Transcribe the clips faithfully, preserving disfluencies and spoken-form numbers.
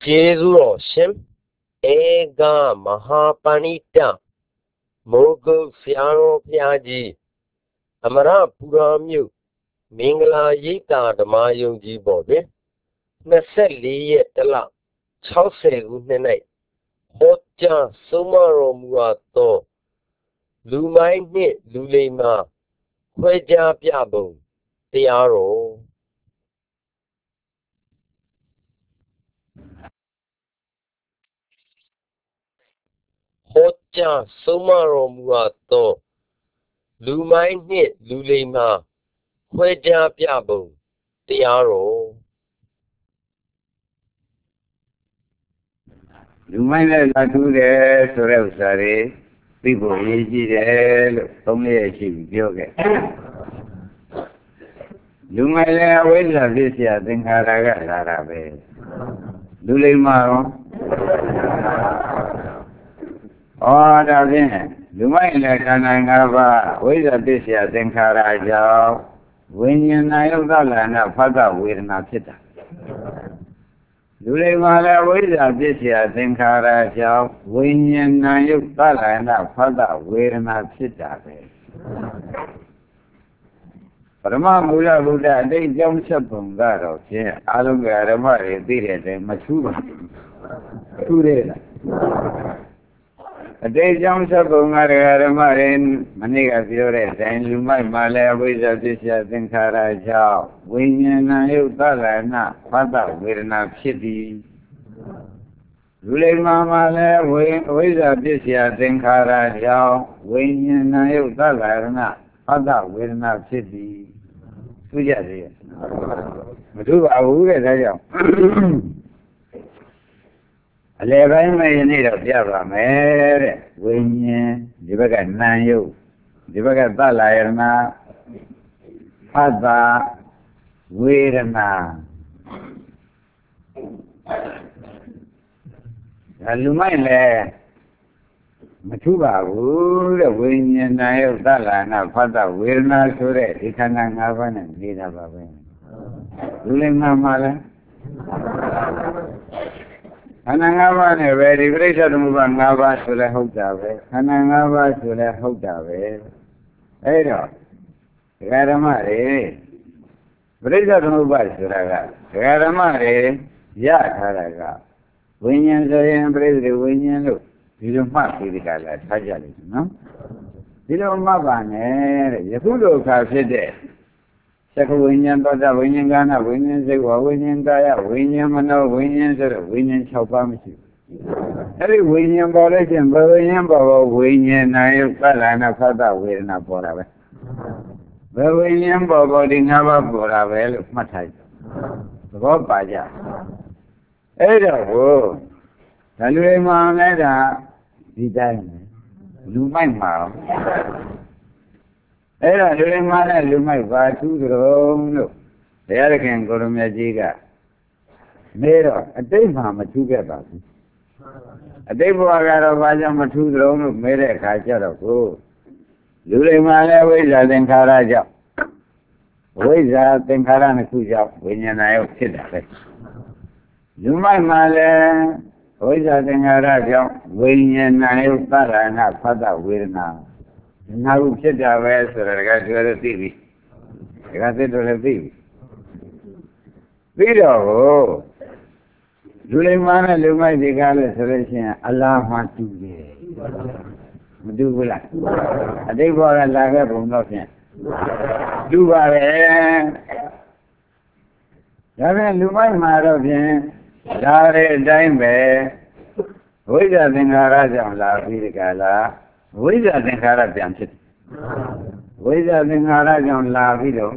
Jesu Shem Ega Mahapanita Mogo Fiano Piaji Amara Puramyu Mingla Yita Damayung Jibobe Naseli Tala Chause Unene Hoja Sumaro Muato Lumai Nit Lulema Kweja Piabo Tiaro Hoja Sumaro Muato Lumai Nit Lulema Kweja Piabo Tiaro လူမိုင်းနဲ့လာထူးတယ်ဆိုတဲ့ဥစ္စာတွေသိဖို့ရည်ကြည်တယ်လို့သုံးရရှိပြီးပြောခဲ့လူမိုင်းလည်းအဝိဇ္ဇာဖြစ်เสียသင်္ခါရကလာတာပဲလူလိမ္မာရောဩဒါဖြင့်လူမိုင်းလည်းခန္ဓာ၅ပါးဝိဇ္ဇာဖြစ်เสียသင်္ခါရကြောင့်ဝိညာဏယုတ်တလနာဖတ်တဝေဒနာဖြစ်တာလူတွေမှာလည်းဝိဇ္ဇာဖြစ်เสียသင်္ခါရကြောင့်ဝိညာဏယုတ်သလနာဖတ်တဝေဒနာဖြစ်တာပဲပရမမူလဘုရားအတိတ်ကြောင့်ဆက်ပုံကတော့ဖြင့်အာလုံးကဓမ္မတွေသိတဲ့တိုင်မထူးပါဘူးထူးတယ်လားအတိတ်ကြောင့်ဆက်ပုံကဓမ္မတွေမနေ့ကပြောတဲ့တိုင်လူမိုက်မှာလည်းဝိဇ္ဇာဖြစ်เสียသင်္ခါရကြောင့်ဝိညာဏယုတ်သလနာဖတ်တဝေဒနာဖြစ်သည်လူလိမ္မာမှာလည်းဝိဝိဇ္ဇာဖြစ်เสียသင်္ခါရကြောင့်ဝိညာဏယုတ်သလနာဖတ်တဝေဒနာဖြစ်သည်သူကြသေးရဲ့မထူးပါဘူးတဲ့ဒါကြောင့်အလယ်ပိုင်းမှာယနေ့တော့ပြပါမယ်တဲ့ဝိညာဉ်ဒီဘက်ကနာယုတ်ဒီဘက်ကသလယနာဖတ်တာဝေဒနာဒါလူမိုက်လည်းမထူးပါဘူးတဲ့ဝိညာဉ်နာယုတ်သလနာဖတ်တာဝေဒနာဆိုတဲ့ဒီခန္ဓာ၅ပါးနဲ့နေတာပါပဲလူလိမ္မာမှာလည်းခန္ဓာ၅ပါးနဲ့ပဲဒီပြိဿသမုပ္ပါ၅ပါးဆိုလဲဟုတ်တာပဲခန္ဓာ၅ပါးဆိုလဲဟုတ်တာပဲအဲ့တော့ဒကာဓမ္မတွေပြိဿသမုပ္ပါဆိုတာကဒကာဓမ္မတွေရထားတာကဝိညာဉ်ဆိုရင်ပြိဿဝိညာဉ်လို့ဒီလိုမှတ်ပြီးဒီကလာထားကြလိမ့်မယ်နော်ဒီလိုမှတ်ပါနဲ့တဲ့ယခုလိုအခါဖြစ်တဲ့သက္ကဝိညာဉ်သောတာဝိညာဉ်ကာဏဝိညာဉ်စိတ်ဝဝိညာဉ်ကာယဝိညာဉ်မနောဝိညာဉ်ဆိုတော့ဝိညာဉ်၆ပါးမရှိဘူးအဲ့ဒီဝိညာဉ်ပေါ်လို့ချင်းဘဝိညာဉ်ပေါ်ပေါ်ဝိညာဉ်နာယုသလနာဖတ်တဝေဒနာပေါ်တာပဲဘဝိညာဉ်ပေါ်ပေါ်ဒီ၅ပါးပေါ်တာပဲလို့မှတ်ထားကြသဘောပါကြအဲ့တော့ဟိုဒါလူတွေမှလည်းဒါဒီတိုင်းလူမိုက်မှာအဲ့ဒါလူတွေမှလည်းလူမိုက်ပါထူးကြုံလို့ဘုရားသခင်ကိုရမကြီးကမေးတော့အတိတ်မှာမထူးခဲ့ပါဘူးအတိတ်ဘဝကတော့ဘာကြောင့်မထူးကြုံလို့မေးတဲ့အခါကျတော့ကိုလူတွေမှလည်းဝိဇ္ဇာသင်္ခါရကြောင့်ဝိဇ္ဇာသင်္ခါရနှစ်ခုကြောင့်ဝိညာဏယုတ်ဖြစ်တာပဲလူမိုက်မှလည်းဝိဇ္ဇာသင်္ခါရကြောင့်ဝိညာဏယုတ်သရဏဖတ်တဝေဒနာငါ့ကိုဖြစ်တာပဲဆိုတော့တကယ်ပြောရသိပြီတကယ်သိတော့လည်းသိပြီပြီးတော့လူလိမ္မာနဲ့လူမိုက်ဒီကားလို့ဆိုလို့ရှိရင်အလားမှတူတယ်မတူဘူးလားအတိတ်ဘောကလာခဲ့ပုံတော့ဖြင့်တူပါပဲဒါဖြင့်လူမိုက်မှာတော့ဖြင့်ဒါရဲ့အတိုင်းပဲဝိဇ္ဇာသင်္ခါရကြောင့်လာပြီးဒီကလာဝိဇ္ဇာသင်္ခါရပြန်ဖြစ်တယ်ဝိဇ္ဇာသင်္ခါရကြောင့်လာပြီးတော့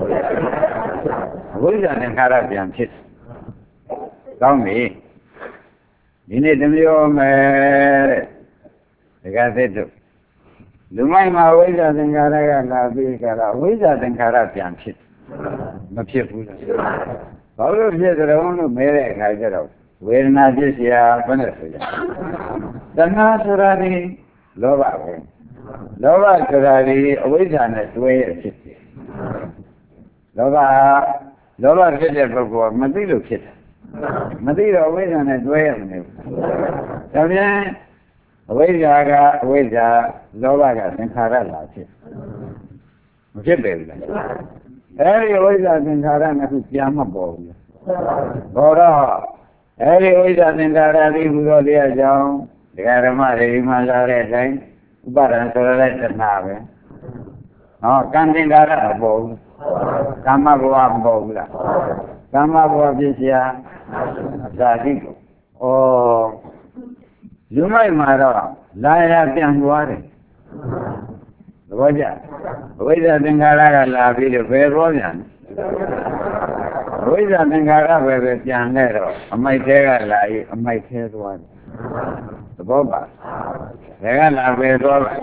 ဝိဇ္ဇာသင်္ခါရပြန်ဖြစ်တယ်ကောင်းပြီဒီနေ့တမျိုးမယ်တဲ့ဒကာသစ်တို့လူမိုက်မှာဝိဇ္ဇာသင်္ခါရကလာပြီးကလာဝိဇ္ဇာသင်္ခါရပြန်ဖြစ်မဖြစ်ဘူးလားဘာလို့ဖြစ်ကြတော့လို့မဲတဲ့အခါကျတော့ဝေဒနာဖြစ်เสียဘယ်နဲ့ဆိုကြတဏှာဆိုတာဒီလောဘပဲလောဘဆိုတာဒီအဝိဇ္ဇာနဲ့တွဲရဖြစ်တယ်လောဘလောဘဖြစ်တဲ့ပုဂ္ဂိုလ်ကမသိလို့ဖြစ်တယ်မသိတော့ဝိဇ္ဇာနဲ့တွဲရမနေဘူးဒါပြန်အဝိဇ္ဇာကအဝိဇ္ဇာလောဘကသင်္ခါရလာဖြစ်မဖြစ်တယ်လားအဲဒီဝိဇ္ဇာသင်္ခါရနှစ်ခုပြန်မပေါ်ဘူးဘောတော့အဲဒီဝိဇ္ဇာသင်္ခါရဒီဟူသောတရားကြောင့်ဒကာဓမ္မတွေမှလာတဲ့အတိုင်းဥပါဒံဆိုရတဲ့တဏှာပဲဟောကံသင်္ခါရမပေါ်ဘူးကာမဘဝမပေါ်ဘူးလားကာမဘဝဖြစ်เสียဇာတိကိုဩလူမိုက်မှာတော့လာရပြန်သွားတယ်သဘောကျအဝိဇ္ဇာသင်္ခါရကလာပြီးတော့ဘယ်ရောပြန်အဝိဇ္ဇာသင်္ခါရပဲပဲပြန်လဲတော့အမိုက်သေးကလာပြီးအမိုက်သေးသွားတယ်သဘောပါဒါကလာပဲသွားပါ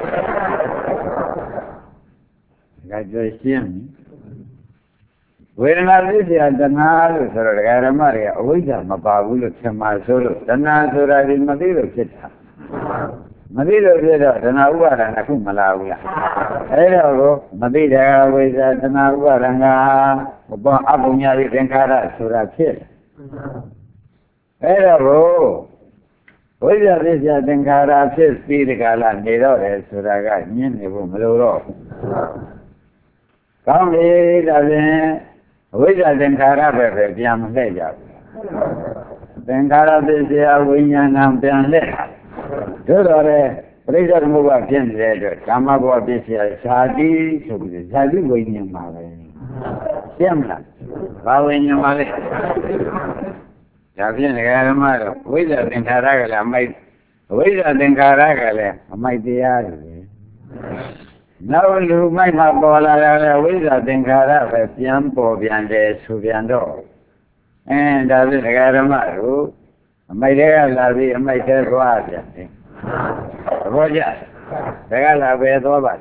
ဒါကြွရှင်းဝေဒနာသိစရာတဏှာလို့ဆိုတော့ဒကာဓမ္မတွေကအဝိဇ္ဇာမပါဘူးလို့ထင်မှာဆိုလို့တဏှာဆိုတာဒီမသိလို့ဖြစ်တာမသိလို့ဖြစ်တော့တဏှာဥပါဒဏ်အခုမလာဘူးလားအဲ့တော့ကိုမသိတဲ့ဝိဇ္ဇာတဏှာဥပါဒဏ်ကဘောအပုညာတိသင်္ခါရဆိုတာဖြစ်အဲ့တော့ကိုဝိဇ္ဇာသိစရာသင်္ခါရဖြစ်ပြီးဒီကလာနေတော့တယ်ဆိုတာကညင်းနေဖို့မလိုတော့ဘူးကောင်းပြီဒါဖြင့်အဝိဇ္ဇာသင်္ခါရပဲပဲပြန်မလှည့်ကြဘူးသင်္ခါရပစ္စယဝိညာဏပြန်လှည့်တို့တော့လေပရိစ္ဆေသမုပ္ပါဖြစ်နေတဲ့အတွက်ကာမဘဝပစ္စယဇာတိဆိုပြီးဇာတိဝိညာဉ်မှာပဲရှင်းမလားဘာဝိညာဉ်မှာလဲဒါဖြင့်ဒကာဓမ္မတော့ဝိဇ္ဇာသင်္ခါရကလည်းအမိုက်ဝိဇ္ဇာသင်္ခါရကလည်းအမိုက်တရားတွေနောက်လူမိုက်မှာပေါ်လာတဲ့ဝိဇ္ဇာသင်္ခါရပဲပြန်ပေါ်ပြန်တယ်ဆိုပြန်တော့အဲဒါဖြင့်ဒကာဓမ္မတို့အမိုက်တွေကလာပြီးအမိုက်တွေသွားပြန်တယ်သဘောကျဒါကလာပဲသွားပါ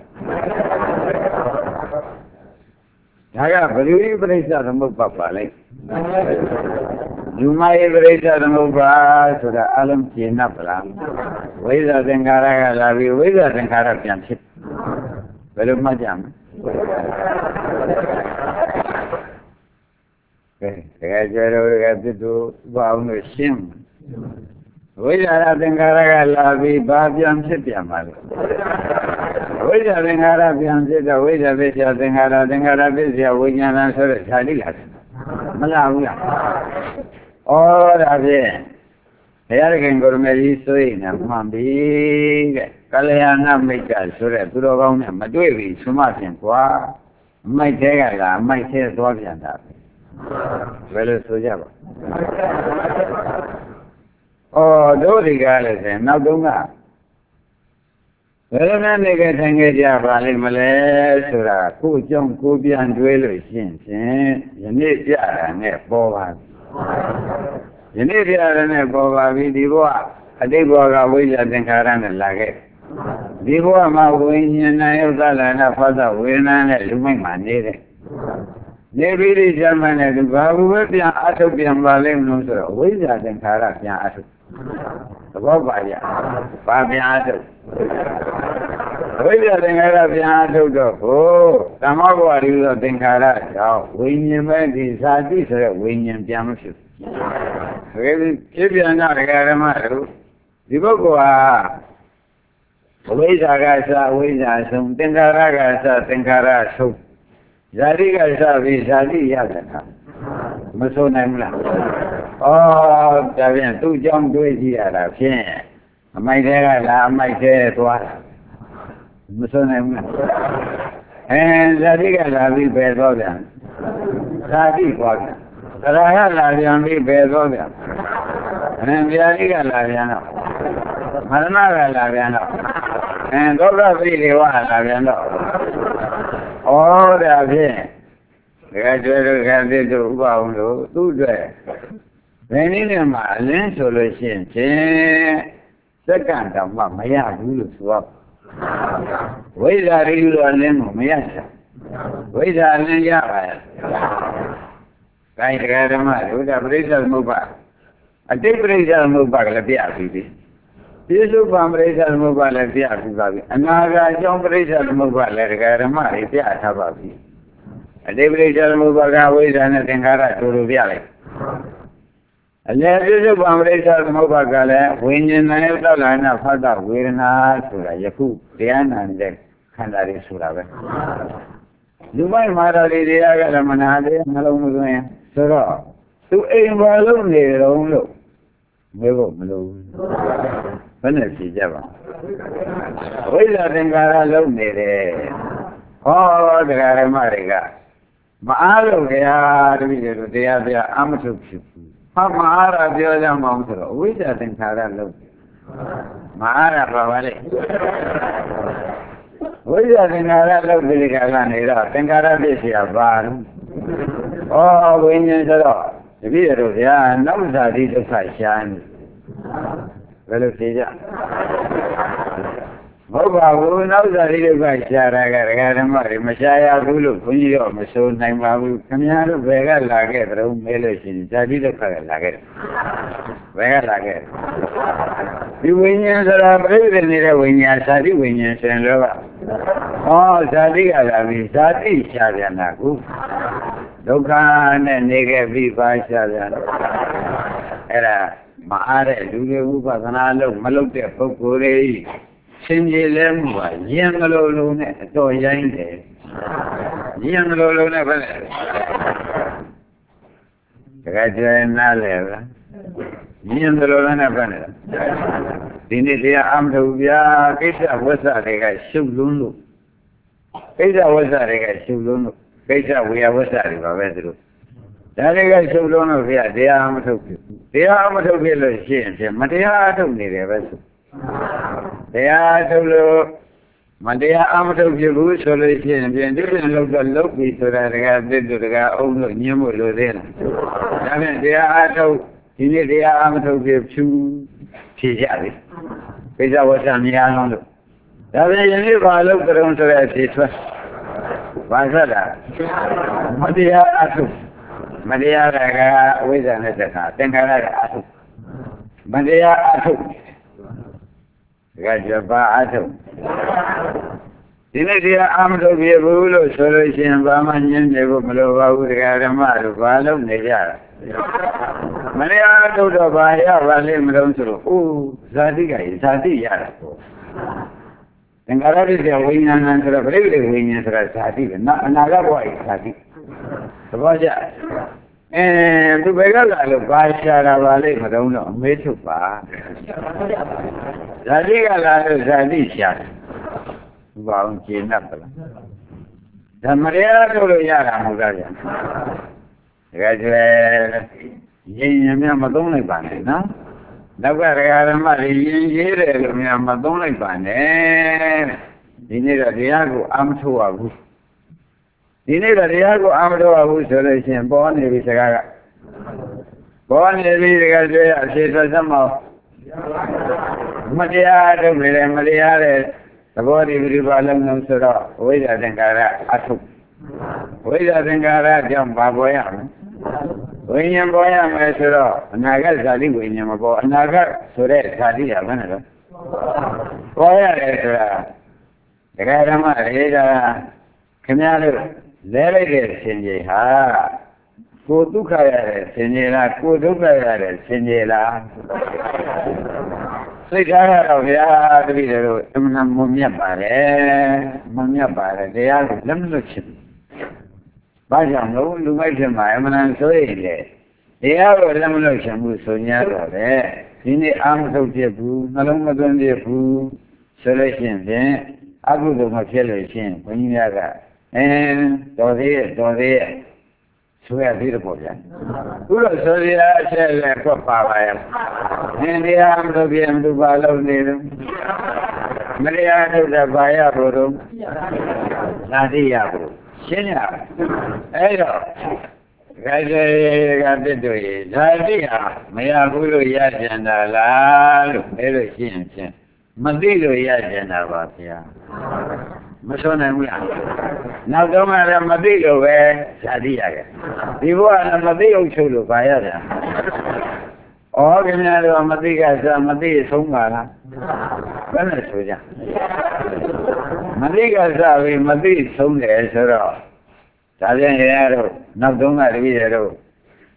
ဒါကဘယ်လိုပြိဿသမုပ္ပါပါလဲလူမိုက်ပြိဿသမုပ္ပါဆိုတာအလုံးကျင်납လားဝိဇ္ဇာသင်္ခါရကလာပြီးဝိဇ္ဇာသင်္ခါရပြန်ဖြစ်ဘယ်လိုမှတ်ကြမလဲကဲတကယ်ကြွယ်တော်ကပြစ်သူဘာအောင်လို့ရှင်းဝိဇ္ဇာသင်္ခါရကလာပြီးဘာပြန်ဖြစ်ပြန်ပါလဲဝိဇ္ဇာသင်္ခါရပြန်ဖြစ်တော့ဝိဇ္ဇာပစ္စယသင်္ခါရသင်္ခါရပစ္စယဝိညာဏဆိုတဲ့ဓာတိလာတယ်မလားဘူးလားဩဒါဖြင့်ဘုရားခင်ကိုရမေကြီးဆိုရင်မှန်ပြီတဲ့ကလျာဏမိတ်ကဆိုတဲ့သူတော်ကောင်းနဲ့မတွေ့ပြီဆွမဖြင့်ကွာအမိုက်သေးကလားအမိုက်သေးသွားပြန်တာဘယ်လိုဆိုကြပါဩတို့ဒီကားလည်းဆိုနောက်တုန်းကဘယ်လိုနဲ့နေကြထိုင်ကြကြပါလိမ့်မလဲဆိုတာကိုအကြောင်းကိုပြန်တွေးလို့ရှင်းဖြင့်ယနေ့ပြတာနဲ့ပေါ်ပါယနေ့ပြတာနဲ့ပေါ်ပါပြီဒီဘဝအတိတ်ဘဝကဝိဇ္ဇာသင်္ခါရနဲ့လာခဲ့ဒီဘဝမှာဝိညာဏယုတ်သလနာဖသဝေဒနာနဲ့လူမိုက်မှာနေတယ်နေပြီးဒီဇမနဲ့သူဘာဘူးပဲပြန်အထုတ်ပြန်ပါလိမ့်မလို့ဆိုတော့ဝိဇ္ဇာသင်္ခါရပြန်အထုတ်သဘောပါရဘာပြန်အထုတ်ဝိဇ္ဇာသင်္ခါရပြန်အထုတ်တော့ဟိုသမ္မောဘဝရည်သောသင်္ခါရကြောင့်ဝိညာဉ်မဲ့ဒီဇာတိဆိုတဲ့ဝိညာဉ်ပြန်မဖြစ်ဘူးဒီဖြစ်ပြန်တော့ဒကာဓမ္မတို့ဒီပုဂ္ဂိုလ်ဟာဝိဇ္ဇာကစဝိဇ္ဇာဆုံးသင်္ခါရကစသင်္ခါရဆုံးဇာတိကစပြီးဇာတိရတယ်ဟာမဆိုနိုင်ဘူးလားဩဒါပြန်သူ့ကြောင့်တွေးကြည့်ရတာဖြင့်အမိုက်တွေကလာအမိုက်တွေသွားတာမဆိုနိုင်ဘူးလားအဲဇာတိကလာပြီးပဲတော့ပြန်ဇာတိသွားပြန်သရဟလာပြန်ပြီးပဲတော့ပြန်အဲဗျာတိကလာပြန်တော့မရဏကလာပြန်တော့အဲဒုက္ခပိရိဝလာပြန်တော့ဩဒါဖြင့်ဒကာကျွဲတို့ကတိတို့ဥပအောင်လို့သူ့အတွက်ဘယ်နည်းနဲ့မှအလင်းဆိုလို့ရှိရင်ဖြင့်စက္ကန့်တောင်မှမရဘူးလို့ဆိုတော့ဝိဇ္ဇာရိလိုအလင်းကိုမရချင်ဝိဇ္ဇာအလင်းရပါရဲ့ဒါဒကာဓမ္မတို့ဒါပရိစ္ဆေသမုပ္ပါအတိတ်ပရိစ္ဆေသမုပ္ပါကလည်းပြပြီပြီပြစ္ဆုတ်ပံပရိစ္ဆေသမုပ္ပါလည်းပြပြီးပါပြီအနာဂတ်အကြောင်းပရိစ္ဆေသမုပ္ပါလည်းဒကာဓမ္မတွေပြထားပါပြီအတိတ်ပရိစ္ဆေသမုပ္ပါကဝိဇ္ဇာနဲ့သင်္ခါရတို့လိုပြလိုက်အလယ်ပြည့်စုံပါပရိစ္ဆာသမုပ္ပါကလည်းဝိညာဉ်နဲ့သောလာနာဖတ်တာဝေဒနာဆိုတာယခုတရားနာတဲ့ခန္ဓာတွေဆိုတာပဲလူမိုက်မာတာတွေတရားကလည်းမနာသေးနှလုံးမသွင်းဆိုတော့သူအိမ်ဘာလို့နေတော့လို့မေးဖို့မလိုဘူးဘယ်နဲ့ဖြေကြပါဝိဇ္ဇာသင်္ကာရလုံးနေတယ်ဟောတရားဓမ္မတွေကမအားလို့တရားတပည့်တွေတရားပြအမထုတ်ဖြစ်ဘူးဟာမအားရပြောကြမအောင်ဆိုတော့ဝိဇ္ဇာသင်္ခါရလုံးမအားရပါပါလေဝိဇ္ဇာသင်္ခါရလုံးဒီကကနေတော့သင်္ခါရပြည့်စရာပါလို့ဩဝိညာဉ်ဆိုတော့တပည့်တို့ဗျာနောက်ဇာတိဒုက္ခရှားနေဘယ်လိုဖြေကြမဟုတ်ပါဘူးနောက်ဇာတိဒုက္ခရှားတာကဒကာဓမ္မတွေမရှားရဘူးလို့ဘုန်းကြီးတော့မဆိုနိုင်ပါဘူးခင်ဗျားတို့ဘယ်ကလာခဲ့တုံးမဲလို့ရှိရင်ဇာတိဒုက္ခကလာခဲ့တယ်ဘယ်ကလာခဲ့ဒီဝိညာဉ်ဆိုတာပြိဋ္ဌာန်နေတဲ့ဝိညာဉ်ဇာတိဝိညာဉ်ဆိုရင်တော့ဟောဇာတိကလာပြီဇာတိရှားပြန်တာကူဒုက္ခနဲ့နေခဲ့ပြီးပါရှားပြန်အဲ့ဒါမအားတဲ့လူတွေဥပဒနာလို့မလုပ်တဲ့ပုဂ္ဂိုလ်တွေရှင်ကြီးလဲမှုပါယင်မလို့လုံးနဲ့အတော်ရိုင်းတယ်ယင်မလို့လုံးနဲ့ဘယ်လဲတကယ်ကျရင်နားလဲလားယင်မလို့လုံးနဲ့ဘယ်လဲဒီနေ့တရားအမထုတ်ဗျာကိစ္စဝိသတွေကရှုပ်လွန်းလို့ကိစ္စဝိသတွေကရှုပ်လွန်းလို့ကိစ္စဝေယဝိသတွေပါပဲသူတို့ဒါတွေကရှုပ်လွန်းလို့ဗျာတရားအမထုတ်ဖြစ်တရားအမထုတ်ဖြစ်လို့ရှိရင်မတရားအထုတ်နေတယ်ပဲဆိုတရားထုတ်လို့မတရားအမထုတ်ဖြစ်ဘူးဆိုလို့ရှိရင်ပြင်ဒီပြင်လောက်တော့လောက်ပြီဆိုတာတကယ်တစ်တူတကယ်အုံလို့ညှင်းဖို့လိုသေးလားဒါဖြင့်တရားအထုတ်ဒီနေ့တရားအမထုတ်ဖြစ်ဖြူဖြေကြပြီကိစ္စဝတ်ဆံများလုံးလို့ဒါဖြင့်ယနေ့ဘာလို့ကြုံဆိုတဲ့အဖြေထွက်ဘာဆက်တာမတရားအထုတ်မတရားကအဝိဇ္ဇာနဲ့တခါသင်္ခါရကအထုတ်မတရားအထုတ်ကကြပါအထုတ်ဒီနေ့တရားအမထုတ်ပြဘူးလို့ဆိုလို့ရှိရင်ဘာမှညင်းနေဖို့မလိုပါဘူးတရားဓမ္မတို့ဘာလို့နေကြတာမတရားအထုတ်တော့ဘာရပါလိမ့်မလို့ဆိုတော့အိုးဇာတိကရဇာတိရတာပေါ့သင်္ခါရတိဝိညာဏဆိုတော့ပြိဋ္ဌိဝိညာဉ်ဆိုတာဇာတိပဲနော်အနာဂတ်ဘဝဇာတိသဘောကျအဲသူဘယ်ကလာလို့ဘာရှာတာပါလိမ့်မတော့တော့အမေးထုတ်ပါဇာတိကလာလို့ဇာတိရှာတယ်ဘာအောင်ကျင့်တတ်ပါလားဓမ္မရထုတ်လို့ရတာမဟုတ်လားဗျာတကယ်ကျွဲရင်ရင်များမသုံးလိုက်ပါနဲ့နော်နောက်ကဒကာဓမ္မတွေရင်ရေးတယ်လို့များမသုံးလိုက်ပါနဲ့ဒီနေ့တော့တရားကိုအာမထုတ်ရဘူးဒီနေ့တော့တရားကိုအာမထုတ်ရဘူးဆိုလို့ရှိရင်ပေါ်နေပြီစကားကပေါ်နေပြီတကယ်ကျွဲအဖြေထွက်စမ်းမမတရားထုတ်နေတယ်မတရားတဲ့သဘောတည်းပြပါလုံးလုံးဆိုတော့ဝိဇ္ဇာသင်္ကာရအထုတ်ဝိဇ္ဇာသင်္ကာရကြောင့်ဘာပေါ်ရမလဲဝိညာဉ်ပေါ်ရမယ်ဆိုတော့အနာဂတ်ဇာတိဝိညာဉ်မပေါ်အနာဂတ်ဆိုတဲ့ဇာတိရဘယ်နဲ့လဲပေါ်ရတယ်ဆိုတာဒကာဓမ္မတွေကခင်ဗျားတို့လဲလိုက်တဲ့ရှင်ကြီးဟာကိုဒုက္ခရတဲ့ရှင်ကြီးလားကိုဒုက္ခရတဲ့ရှင်ကြီးလားစိတ်ထားရတော့ဗျာတပည့်တို့အမှန်မမြတ်ပါတယ်မမြတ်ပါတယ်တရားကိုလက်မလွတ်ချင်ဘာကြောင့်လို့လူမိုက်ဖြစ်မှာအမှန်ဆိုရင်လေတရားကိုလက်မလွတ်ချင်ဘူးဆို냐တော့လေဒီနေ့အာမထုတ်ဖြစ်ဘူးနှလုံးမသွင်းဖြစ်ဘူးဆိုလို့ရှိရင်ဖြင့်အကုသိုလ်မဖြစ်လို့ရှိရင်ဘုန်းကြီးများကအင်းတော်သေးရဲ့တော်သေးရဲ့ဆိုရသေးတယ်ပေါ့ဗျာခုတော့ဆိုရအချက်လည်းကွက်ပါပါရဲ့အင်းတရားမလို့ပြန်သူပါလို့နေတယ်မတရားထုတ်တဲ့ဘာရဖို့တော့သာတိရဖို့ရှင်းရအဲ့တော့ခိုင်စေကပြစ်တို့ရေဇာတိဟာမရဘူးလို့ရကြံတာလားလို့အဲ့လိုရှင်းရှင်းမသိလို့ရကြံတာပါဗျာမဆိုနိုင်ဘူးလားနောက်တော့မှလည်းမသိလို့ပဲဇာတိရခဲ့ဒီဘဝကမသိအောင်ချုပ်လို့ပါရတာဩခင်ဗျားတို့မသိကစားမသိဆုံးပါလားဘယ်နဲ့ဆိုကြမသိကစားပြီးမသိဆုံးတယ်ဆိုတော့ဒါပြန်ရတော့နောက်တော့ကတပည့်ရတော့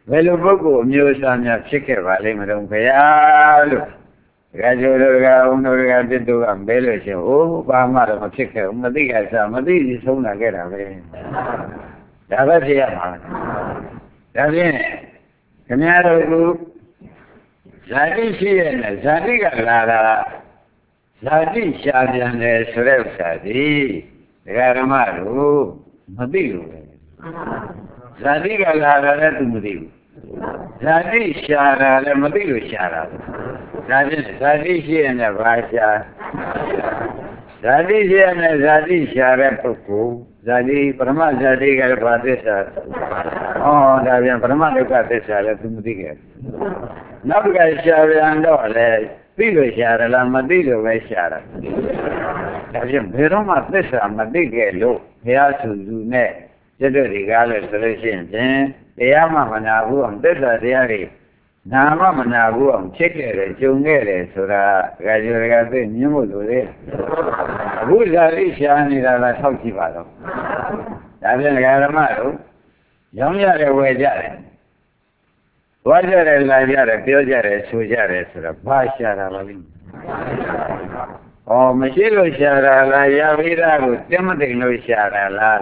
ဘယ်လိုပုဂ္ဂိုလ်မျိုးစားများဖြစ်ခဲ့ပါလိမ့်မလို့ခရားလို့ဒကာကျော်တို့ကဦးတို့ကတစ်တို့ကမဲလို့ရှင်အိုးဘာမှတော့မဖြစ်ခဲ့ဘူးမသိကစားမသိကြီးဆုံးလာခဲ့တာပဲဒါပဲဖြစ်ရမှာဒါဖြင့်ခင်ဗျားတို့ကဇာတိရှိရဲ့နဲ့ဇာတိကလာတာဇာတိရှားပြန်တယ်ဆိုတဲ့ဥစ္စာဒီဒကာဓမ္မတို့မသိလို့ပဲဇာတိကလာတာလည်းသူမသိဘူးဇာတိရှားတာလည်းမသိလို့ရှားတာဒါဖြင့်ဇာတိရှိရဲ့နဲ့ဘာရှားဇာတိရှိရဲ့နဲ့ဇာတိရှားတဲ့ပုဂ္ဂိုလ်ဇာတိပရမဇာတိကလည်းဘာသစ္စာဩဒါပြန်ပရမဒုက္ခသစ္စာလည်းသူမသိခဲ့နောက်ကရှားပြန်တော့လေသိလို့ရှားတယ်လားမသိလို့ပဲရှားတာဒါဖြင့်ဘယ်တော့မှသစ္စာမသိခဲ့လို့ဘုရားဆူဆူနဲ့ကျွတ်တွေကားလို့ဆိုလို့ရှိရင်တရားမှမနာဘူးအောင်သစ္စာတရားတွေနာမမနာဘူးအောင်ဖြစ်ခဲ့တယ်ကျုံခဲ့တယ်ဆိုတာဒကာကျော်ဒကာသိမြင်ဖို့လိုလေအခုဇာတိရှားနေတာလားဆောက်ကြည့်ပါတော့ဒါဖြင့်ဒကာဓမ္မတို့ရောင်းရတယ်ဝယ်ကြတယ်ဝါကြတယ်လာကြတယ်ပြောကြတယ်ဆိုကြတယ်ဆိုတော့ဘာရှာတာပါလိမ့်ဩမရှိလို့ရှာတာလားရဝိဒကိုတက်မတိန်လို့ရှာတာလား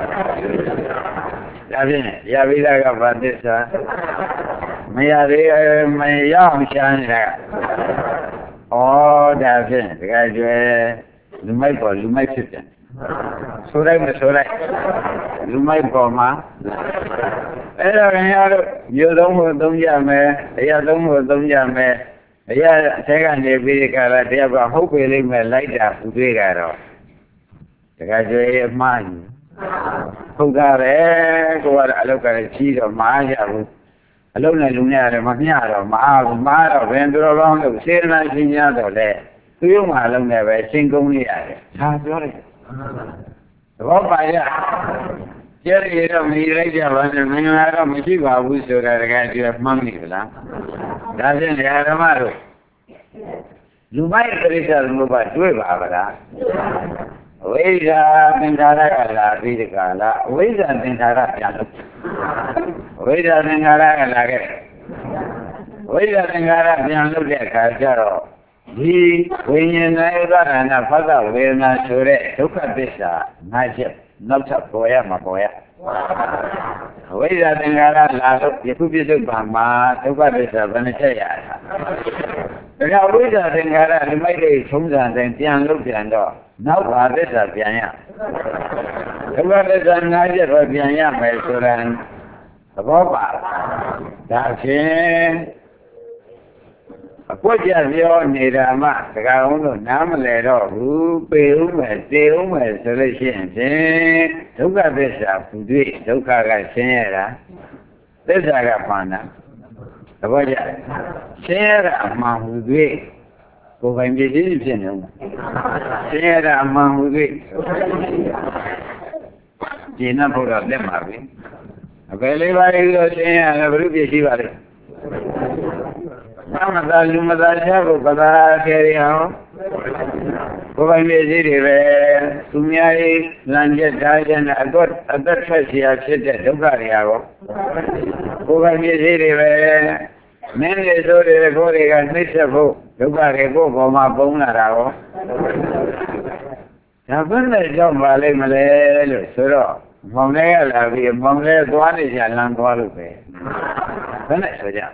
ဒါဖြင့်ရဝိဒကဘာသစ္စာမရသေးမရအောင်ရှာနေတာဩဒါဖြင့်တကယ်ကျွဲလူမိုက်ပေါ်လူမိုက်ဖြစ်တယ်ဆိုလိုက်မဆိုလိုက်လူမိုက်ပေါ်မှာအဲ့တော့ခင်ဗျားတို့မျိုးသုံးဖို့သုံးကြမယ်တရားသုံးဖို့သုံးကြမယ်အရာအထက်ကနေပြီးဒီကလာတရားကဟုတ်ပေလိမ့်မယ်လိုက်တာသူတွေ့တာတော့တကယ်ကျွေးအမှားကြီးဟုတ်တာပဲကိုကအလောက်ကလည်းကြီးတော့မအားရဘူးအလုံးနဲ့လူနဲ့လည်းမမျှတော့မအားဘူးမအားတော့ဘယ်သူတော်ကောင်းလို့စေတနာရှင်များတော့လေသူရုံမှအလုံးနဲ့ပဲရှင်းကုန်းလေးရတယ်ဒါပြောလိုက်သဘောပါရဲ့ကျဲရတော့မီလိုက်ကြပါနဲ့မင်္ဂလာတော့မရှိပါဘူးဆိုတာတကယ်ကျွေးမှန်းနေဗလားဒါဖြင့်ဓမ္မတို့လူမိုက်ပရိစ္ဆေသမုပ္ပါတွေ့ပါဗလားအဝိဇ္ဇာသင်္ခါရကလာပြီးဒီကလာအဝိဇ္ဇာသင်္ခါရပြန်လို့အဝိဇ္ဇာသင်္ခါရကလာခဲ့အဝိဇ္ဇာသင်္ခါရပြန်လို့တဲ့အခါကျတော့ဒီဝိညာဉ်နဲ့ဥဒ္ဒရဏဖသဝေဒနာဆိုတဲ့ဒုက္ခသစ္စာငါးချက်နောက်ထပ်ပေါ်ရမှာပေါ်ရအဝိဇ္ဇာသင်္ခါရလာလို့ယခုပြစ္ဆုတ်ပါမှာဒုက္ခသစ္စာဘယ်နှချက်ရတာဒါကြောင့်ဝိဇ္ဇာသင်္ခါရဒီမိုက်တွေထုံးစံတိုင်းပြန်လို့ပြန်တော့နောက်ဘာသစ္စာပြန်ရဒုက္ခသစ္စာငါးချက်တော့ပြန်ရမယ်ဆိုတာသဘောပါဒါဖြင့်အပွက်ကြပြောနေတာမှတကအောင်လို့နားမလဲတော့ဘူးပေဦးမယ်တေဦးမယ်ဆိုလို့ရှိရင်ဖြင့်ဒုက္ခသစ္စာပူတွေ့ဒုက္ခကဆင်းရဲတာသစ္စာကပါဏသဘောကျဆင်းရဲတာအမှန်ဟူတွေ့ကိုယ်ပိုင်ပြည့်စည်ဖြစ်နေဦးဆင်းရဲတာအမှန်ဟူတွေ့ဒီနဖို့တော့လက်မှာပြီအပယ်လေးပါးလေးတော့ဆင်းရဲတယ်ဘုရုပြည့်ရှိပါလေသမသာလူမသာချဖို့ပသာခေရအောင်ကိုယ်ပိုင်ပြည့်စည်တွေပဲသူများရေးလမ်းကျက်ထားခြင်းနဲ့အတော့အသက်ထွက်เสียဖြစ်တဲ့ဒုက္ခတွေရောကိုယ်ပိုင်ပြည့်စည်တွေပဲမင်းတွေဆိုတဲ့ကိုယ်တွေကနှိမ့်ဆက်ဖို့ဒုက္ခတွေကိုယ်ပေါ်မှာပုံလာတာရောဒါဘယ်နဲ့ကြောင့်ပါလိမ့်မလဲလို့ဆိုတော့မောင်လေးကလာပြီးမောင်လေးသွားနေကြလမ်းသွားလို့ပဲဘယ်နဲ့ဆိုကြ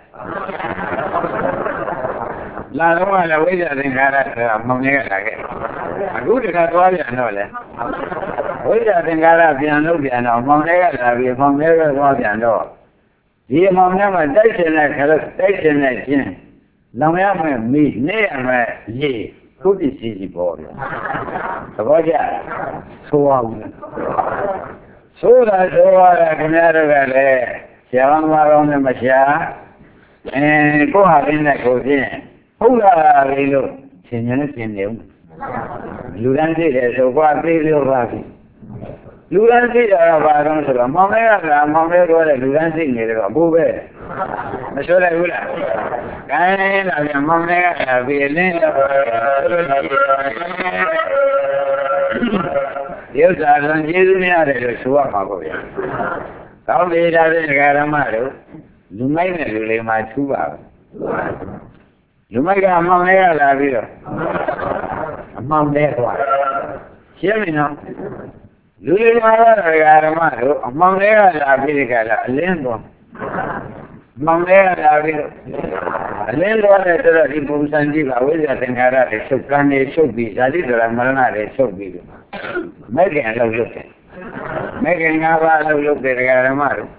လာတော့ကလည်းဝိဇ္ဇာသင်္ခါရဆိုတာမောင်လေးကလာခဲ့အခုတခါသွားပြန်တော့လေဝိဇ္ဇာသင်္ခါရပြန်လို့ပြန်တော့မောင်လေးကလာပြီးမောင်လေးကသွားပြန်တော့ဒီမောင်လေးမှာတိုက်ရှင်တဲ့ခါတော့တိုက်ရှင်တဲ့ချင်းလောင်ရမယ်မိနေရမယ်ရေခုပစ္စည်းကြီးပေါ်တယ်သဘောကျဆိုအောင်ဆိုတာဆိုရတာခင်ဗျားတို့ကလည်းဆရာမတော်နဲ့မရှာအဲကိုဟာရင်းနဲ့ကိုချင်းဟုတ်လားလေလို့သင်ញနဲ့သင်နေဦးလူတန်းသိတယ်ဆိုကွာသိလို့ပါပြီလူတန်းသိတာကဘာတော့ဆိုတော့မောင်လေးကလာမောင်လေးပြောတဲ့လူတန်းသိနေတယ်တော့ဘိုးပဲမဆိုလိုက်ဘူးလားခိုင်းလာပြန်မောင်လေးကလာပြီးအလင်းဒီဥစ္စာကကျေးဇူးများတယ်လို့ဆိုရမှာပေါ့ဗျာကောင်းပြီဒါဖြင့်ဓမ္မတို့လူမိုက်နဲ့လူလေးမှာထူးပါပဲလူမိုက်ကအမှောင်လေးကလာပြီးတော့အမှောင်လေးသွားရှင်းပြီနော်လူလေးမှာတော့ဓမ္မတို့အမှောင်လေးကလာပြီးဒီကလာအလင်းသွားမောင်လေးကလာပြီးတော့အလင်းသွားတဲ့ဆိုတော့ဒီပုံစံကြည့်ပါဝိဇ္ဇာသင်္ခါရတွေချုပ်ကံတွေချုပ်ပြီးဇာတိတော်မရဏတွေချုပ်ပြီးမဲ့ခင်အလုပ်လုပ်တယ်မဲ့ခင်ငါးပါးအလုပ်လုပ်တယ်ဓမ္မတို့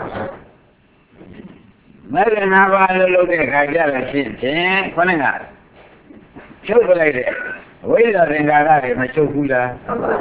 မဲ့ခင်ငါးပါးအလုပ်လုပ်တဲ့ခါကျတော့ရှင်းချင်းခொနဲ့ကချုပ်ပလိုက်တဲ့ဝိဇ္ဇာသင်္ခါရတွေမချုပ်ဘူးလား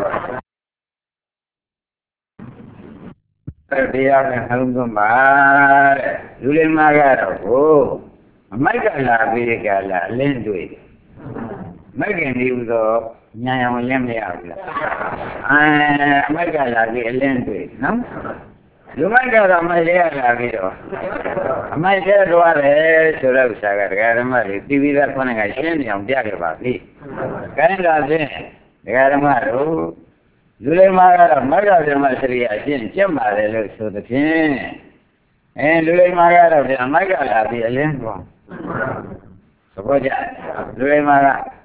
တရားနဲ့နှလုံးသွင်းပါတဲ့လူလေးမကတော့ဟိုအမိုက်ကလာပြီးကြလားအလင်းတွေ့မိုက်ခင်ဒီဥသောညာအောင်လင်းမရဘူးလားအဲအမိုက်ကလာပြီးအလင်းတွေ့နော်လူမိုက်ကတော့မိုက်လေးရလာပြီးတော့အမိုက်ကျတော့တယ်ဆိုတော့ဥစ္စာကဒကာဓမ္မတွေတီဗီသားခေါင်းကရှင်းနေအောင်ပြခဲ့ပါပြီခိုင်းတာဖြင့်ဒကာဓမ္မတို့လူလေးမကတော့မဂ္ဂဗြဟ္မစရိယအရှင်းကျက်ပါတယ်လို့ဆိုသဖြင့်အဲလူလေးမကတော့ဗျာမဂ္ဂလာပြီးအလင်းသွားသဘောကျလူလေးမက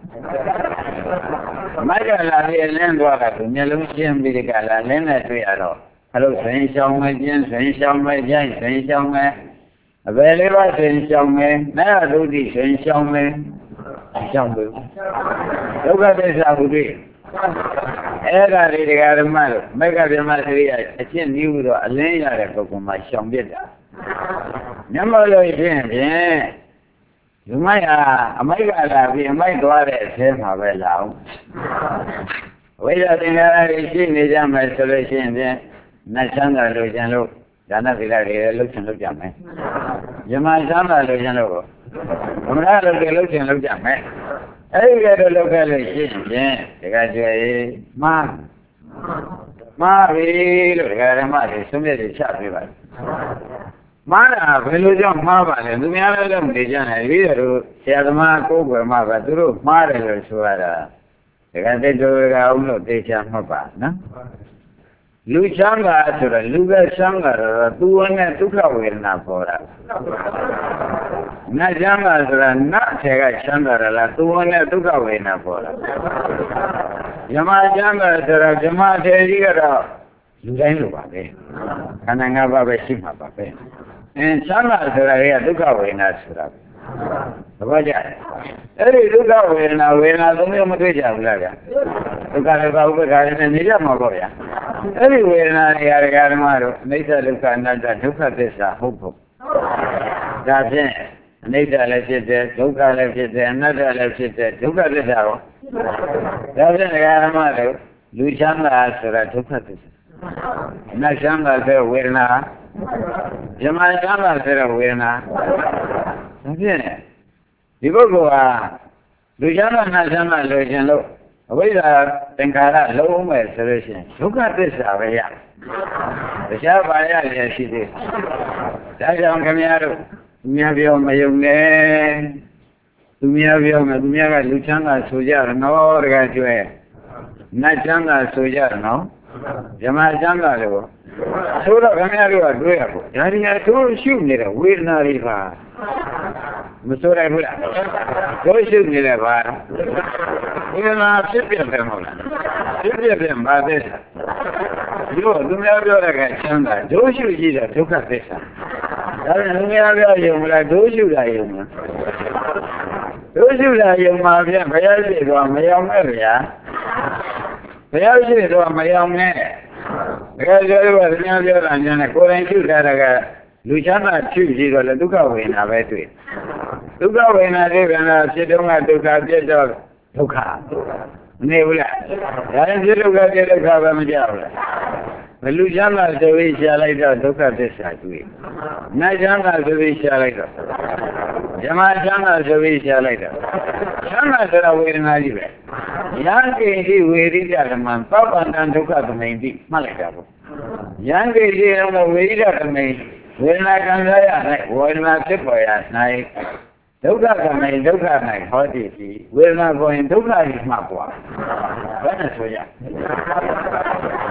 မဂ္ဂလာပြီးအလင်းသွားတာကိုမျက်လုံးရှင်းပြီးဒီကလာလင်းနဲ့တွေ့ရတော့အဲ့လိုဆိုရင်ရှောင်းမကျင်းဆိုရင်ရှောင်းမကြိုက်ဆိုရင်ရှောင်းမအဘယ်လေးပါဆိုရင်ရှောင်းမနာဒုတိဆိုရင်ရှောင်းမရှောင်းဘူးဒုက္ခသစ္စာဟုတွေ့အဲ့ဒါတွေတရားဓမ္မတို့မဂ္ဂဗြဟ္မစရိယအချင်းပြီးတော့အလင်းရတဲ့ပုဂ္ဂိုလ်မှာရှောင်ပြစ်တာမျက်မှောက်လို့ဖြင့်ဖြင့်ဒီမိုက်ဟာအမိုက်ကလာပြီးအမိုက်သွားတဲ့အဆင်းမှာပဲလာအောင်ဝိဇ္ဇာသင်္ခါရတွေရှိနေကြမယ်ဆိုလို့ရှိရင်ဖြင့်နတ်ချမ်းသာလို့ကျန်လို့ဒါနသီလတွေလှုပ်ချင်လှုပ်ကြမယ်ယမချမ်းသာလို့ကျန်လို့ဘုရားလုပ်တယ်လှုပ်ချင်လှုပ်ကြမယ်အဲ့ဒီကတော့လောက်ခဲ့လို့ရှိရင်တခါကျွေးမှားမှားပြီလို့ဒကာဓမ္မတွေသုံးမြတ်တွေချပြပါမှားတာဘယ်လိုကြောင့်မှားပါလဲသူများလည်းလုပ်နေကြတယ်ပြီးတော့ဆရာသမားကိုယ်ွယ်မှာပဲသူတို့မှားတယ်လို့ဆိုရတာဒကာတိတ်တို့ကအောင်လို့သိချမှတ်ပါနော်လူချမ်းသာဆိုတော့လူကချမ်းသာတော့သူဝနဲ့ဒုက္ခဝေဒနာပေါ်တာနတ်ချမ်းသာဆိုတာနတ်ထဲကချမ်းသာတယ်လားသူဝနဲ့ဒုက္ခဝေဒနာပေါ်တာဓမ္မချမ်းသာဆိုတော့ဓမ္မထဲကြီးကတော့လူတိုင်းလိုပါပဲခန္ဓာ၅ပါးပဲရှိမှာပါပဲအင်းချမ်းသာဆိုတာကဒုက္ခဝေဒနာဆိုတာသဘောကျတယ်အဲ့ဒီဒုက္ခဝေဒနာဝေဒနာသုံးမျိုးမတွေ့ကြဘူးလားဗျာဒုက္ခလည်းပါဥပ္ပခါလည်းနေရမှာပေါ့ဗျာအဲ့ဒီဝေဒနာတွေဟာဒကာဓမ္မတို့အနိစ္စဒုက္ခအနတ္တဒုက္ခသစ္စာဟုတ်ဖို့ဒါဖြင့်အနိစ္စလည်းဖြစ်တယ်ဒုက္ခလည်းဖြစ်တယ်အနတ္တလည်းဖြစ်တယ်ဒုက္ခသစ္စာရောဒါဖြင့်ဒကာဓမ္မတို့လူချမ်းသာဆိုတာဒုက္ခသစ္စာအနတ်ချမ်းသာဆိုဝေဒနာဇမချမ်းသာဆိုဝေဒနာဒါဖြင့်ဒီပုဂ္ဂိုလ်ဟာလူချမ်းသာနတ်ချမ်းသာလို့ရှင်လို့အဝိဇ္ဇာသင်္ခါရလုံးမဲ့ဆိုလို့ရှိရင်ဒုက္ခသစ္စာပဲရတခြားဘာရရရှိသေးဒါကြောင့်ခင်ဗျားတို့သူများပြောမယုံနဲ့သူများပြောမယ်သူများကလူချမ်းသာဆိုကြတယ်နော်တကယ်ကျွဲနတ်ချမ်းသာဆိုကြတယ်နော်ဇမချမ်းသာလို့ဆိုတော့ခင်ဗျားတို့ကတွေးရဖို့ဒါဒီကသူရှုနေတဲ့ဝေဒနာတွေပါမဆိုရဘူးလားတို့ရှုနေတယ်ပါဝေဒနာဖြစ်ပြတယ်မဟုတ်လားဖြစ်ပြတယ်ဘာသစ္စာဒီလိုသူများပြောတဲ့ကချမ်းသာတို့ရှုကြည့်တဲ့ဒုက္ခသစ္စာဒါပေမဲ့သူများပြောရုံမလားတို့ရှုတာရုံမလားတို့ရှုတာရုံမှာပြန်ဘုရားရှိတော်မရောက်မဲ့ဗျာဘုရားရှိတော်မရောက်နဲ့တကယ်ပြောလို့သူများပြောတာညာနဲ့ကိုယ်တိုင်ရှုထားတာကလူချမ်းသာဖြူကြည့်တော့လေဒုက္ခဝေဒနာပဲတွေ့ဒုက္ခဝေဒနာတွေပြန်လာဖြစ်တော့ကဒုက္ခပြည့်တော့ဒုက္ခမနေဘူးလားဒါရင်ဖြစ်ဒုက္ခပြည့်ဒုက္ခပဲမကြောက်လားဘလူချမ်းသာဆိုပြီးရှာလိုက်တော့ဒုက္ခသစ္စာတွေ့နတ်ချမ်းသာဆိုပြီးရှာလိုက်တော့ဓမ္မချမ်းသာဆိုပြီးရှာလိုက်တော့ချမ်းသာဆိုတာဝေဒနာကြီးပဲယံကိတိဝေရိဒဓမ္မံပပန္တံဒုက္ခသမိန်တိမှတ်လိုက်တာပေါ့ယံကိတိတော့ဝေရိဒဓမ္မိန်ဝေဒနာခံစားရ၌ဝေဒနာဖြစ်ပေါ်ရ၌ဒုက္ခကမိန်ဒုက္ခ၌ဟောတိတိဝေဒနာကိုရင်ဒုက္ခကြီးမှပွားဘယ်နဲ့ဆိုရဝ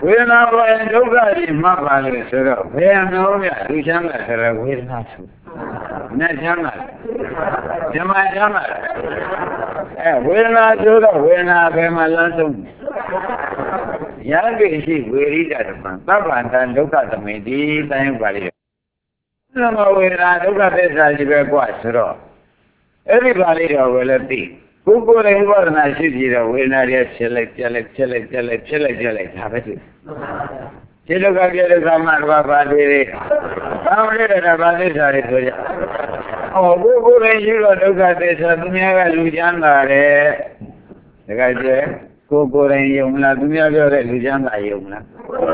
ဝေဒနာပေါ်ရင်ဒုက္ခကြီးမှတ်ပါလို့ဆိုတော့ဘယ်နှောရလူချမ်းသာဆိုတော့ဝေဒနာဆိုနဲ့ချမ်းသာဓမ္မချမ်းသာအဲဝေဒနာဆိုတော့ဝေဒနာဘယ်မှာလမ်းဆုံးရကိရှိဝေရိတဓမ္မသဗ္ဗန္တဒုက္ခသမိတိတိုင်းပါလိမ့်သမဝေဒနာဒုက္ခသစ္စာကြီးပဲกว่าဆိုတော့အဲ့ဒီပါဠိတော်ကိုလည်းသိကိုယ်ကိုယ်တိုင်ဝိပဿနာရှိကြည့်တော့ဝေဒနာတွေဖြစ်လိုက်ပြက်လိုက်ဖြစ်လိုက်ပြက်လိုက်ဖြစ်လိုက်ပြက်လိုက်ဒါပဲတွေ့ဒီဒုက္ခပြဒုက္ခမှာတော့ပါသေးတယ်ဘာမလဲတော့ဘာသစ္စာတွေဆိုကြဟောကိုယ်ကိုယ်တိုင်ရှိတော့ဒုက္ခသစ္စာသူများကလူချမ်းသာတယ်ဒါကြကျကိုယ်ကိုယ်တိုင်ယုံလားသူများပြောတဲ့လူချမ်းသာယုံလား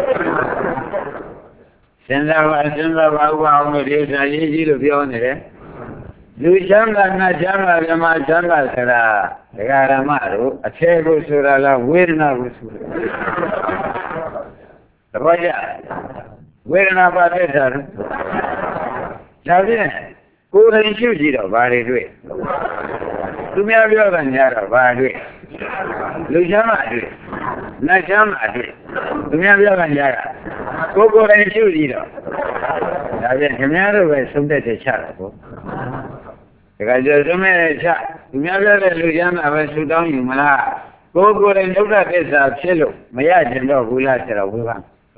စဉ်းစားပါစဉ်းစားပါဥပအောင်လို့ဒီဥစ္စာရေးကြီးလို့ပြောနေတယ်လူချမ်းသာနဲ့ချမ်းသာဓမ္မချမ်းသာဆိုတာဒကာဓမ္မတို့အထည်ကိုဆိုတာလားဝေဒနာကိုဆိုတာတပည့်ကြဝေဒနာပါတဲ့ဆိုတာဒါဖြင့်ကိုယ်တိုင်ရှုကြည့်တော့ဘာတွေတွေ့သူများပြောတာညာတော့ဘာတွေ့လူချမ်းသာတွေ့နတ်ချမ်းသာတွေ့သူများပြောတာညာကိုယ်ကိုယ်တိုင်ရှုကြည့်တော့ဒါဖြင့်ခင်ဗျားတို့ပဲသုံးသက်တဲ့ချတာပေါ့ဒါကကြုံမဲ့ချသူများပြောတဲ့လူချမ်းသာပဲဆူတောင်းယူမလားကိုယ်ကိုယ်တိုင်ဒုက္ခသစ္စာဖြစ်လို့မရကျင်တော့ဘူးလားဆိုတော့ဝေဖန်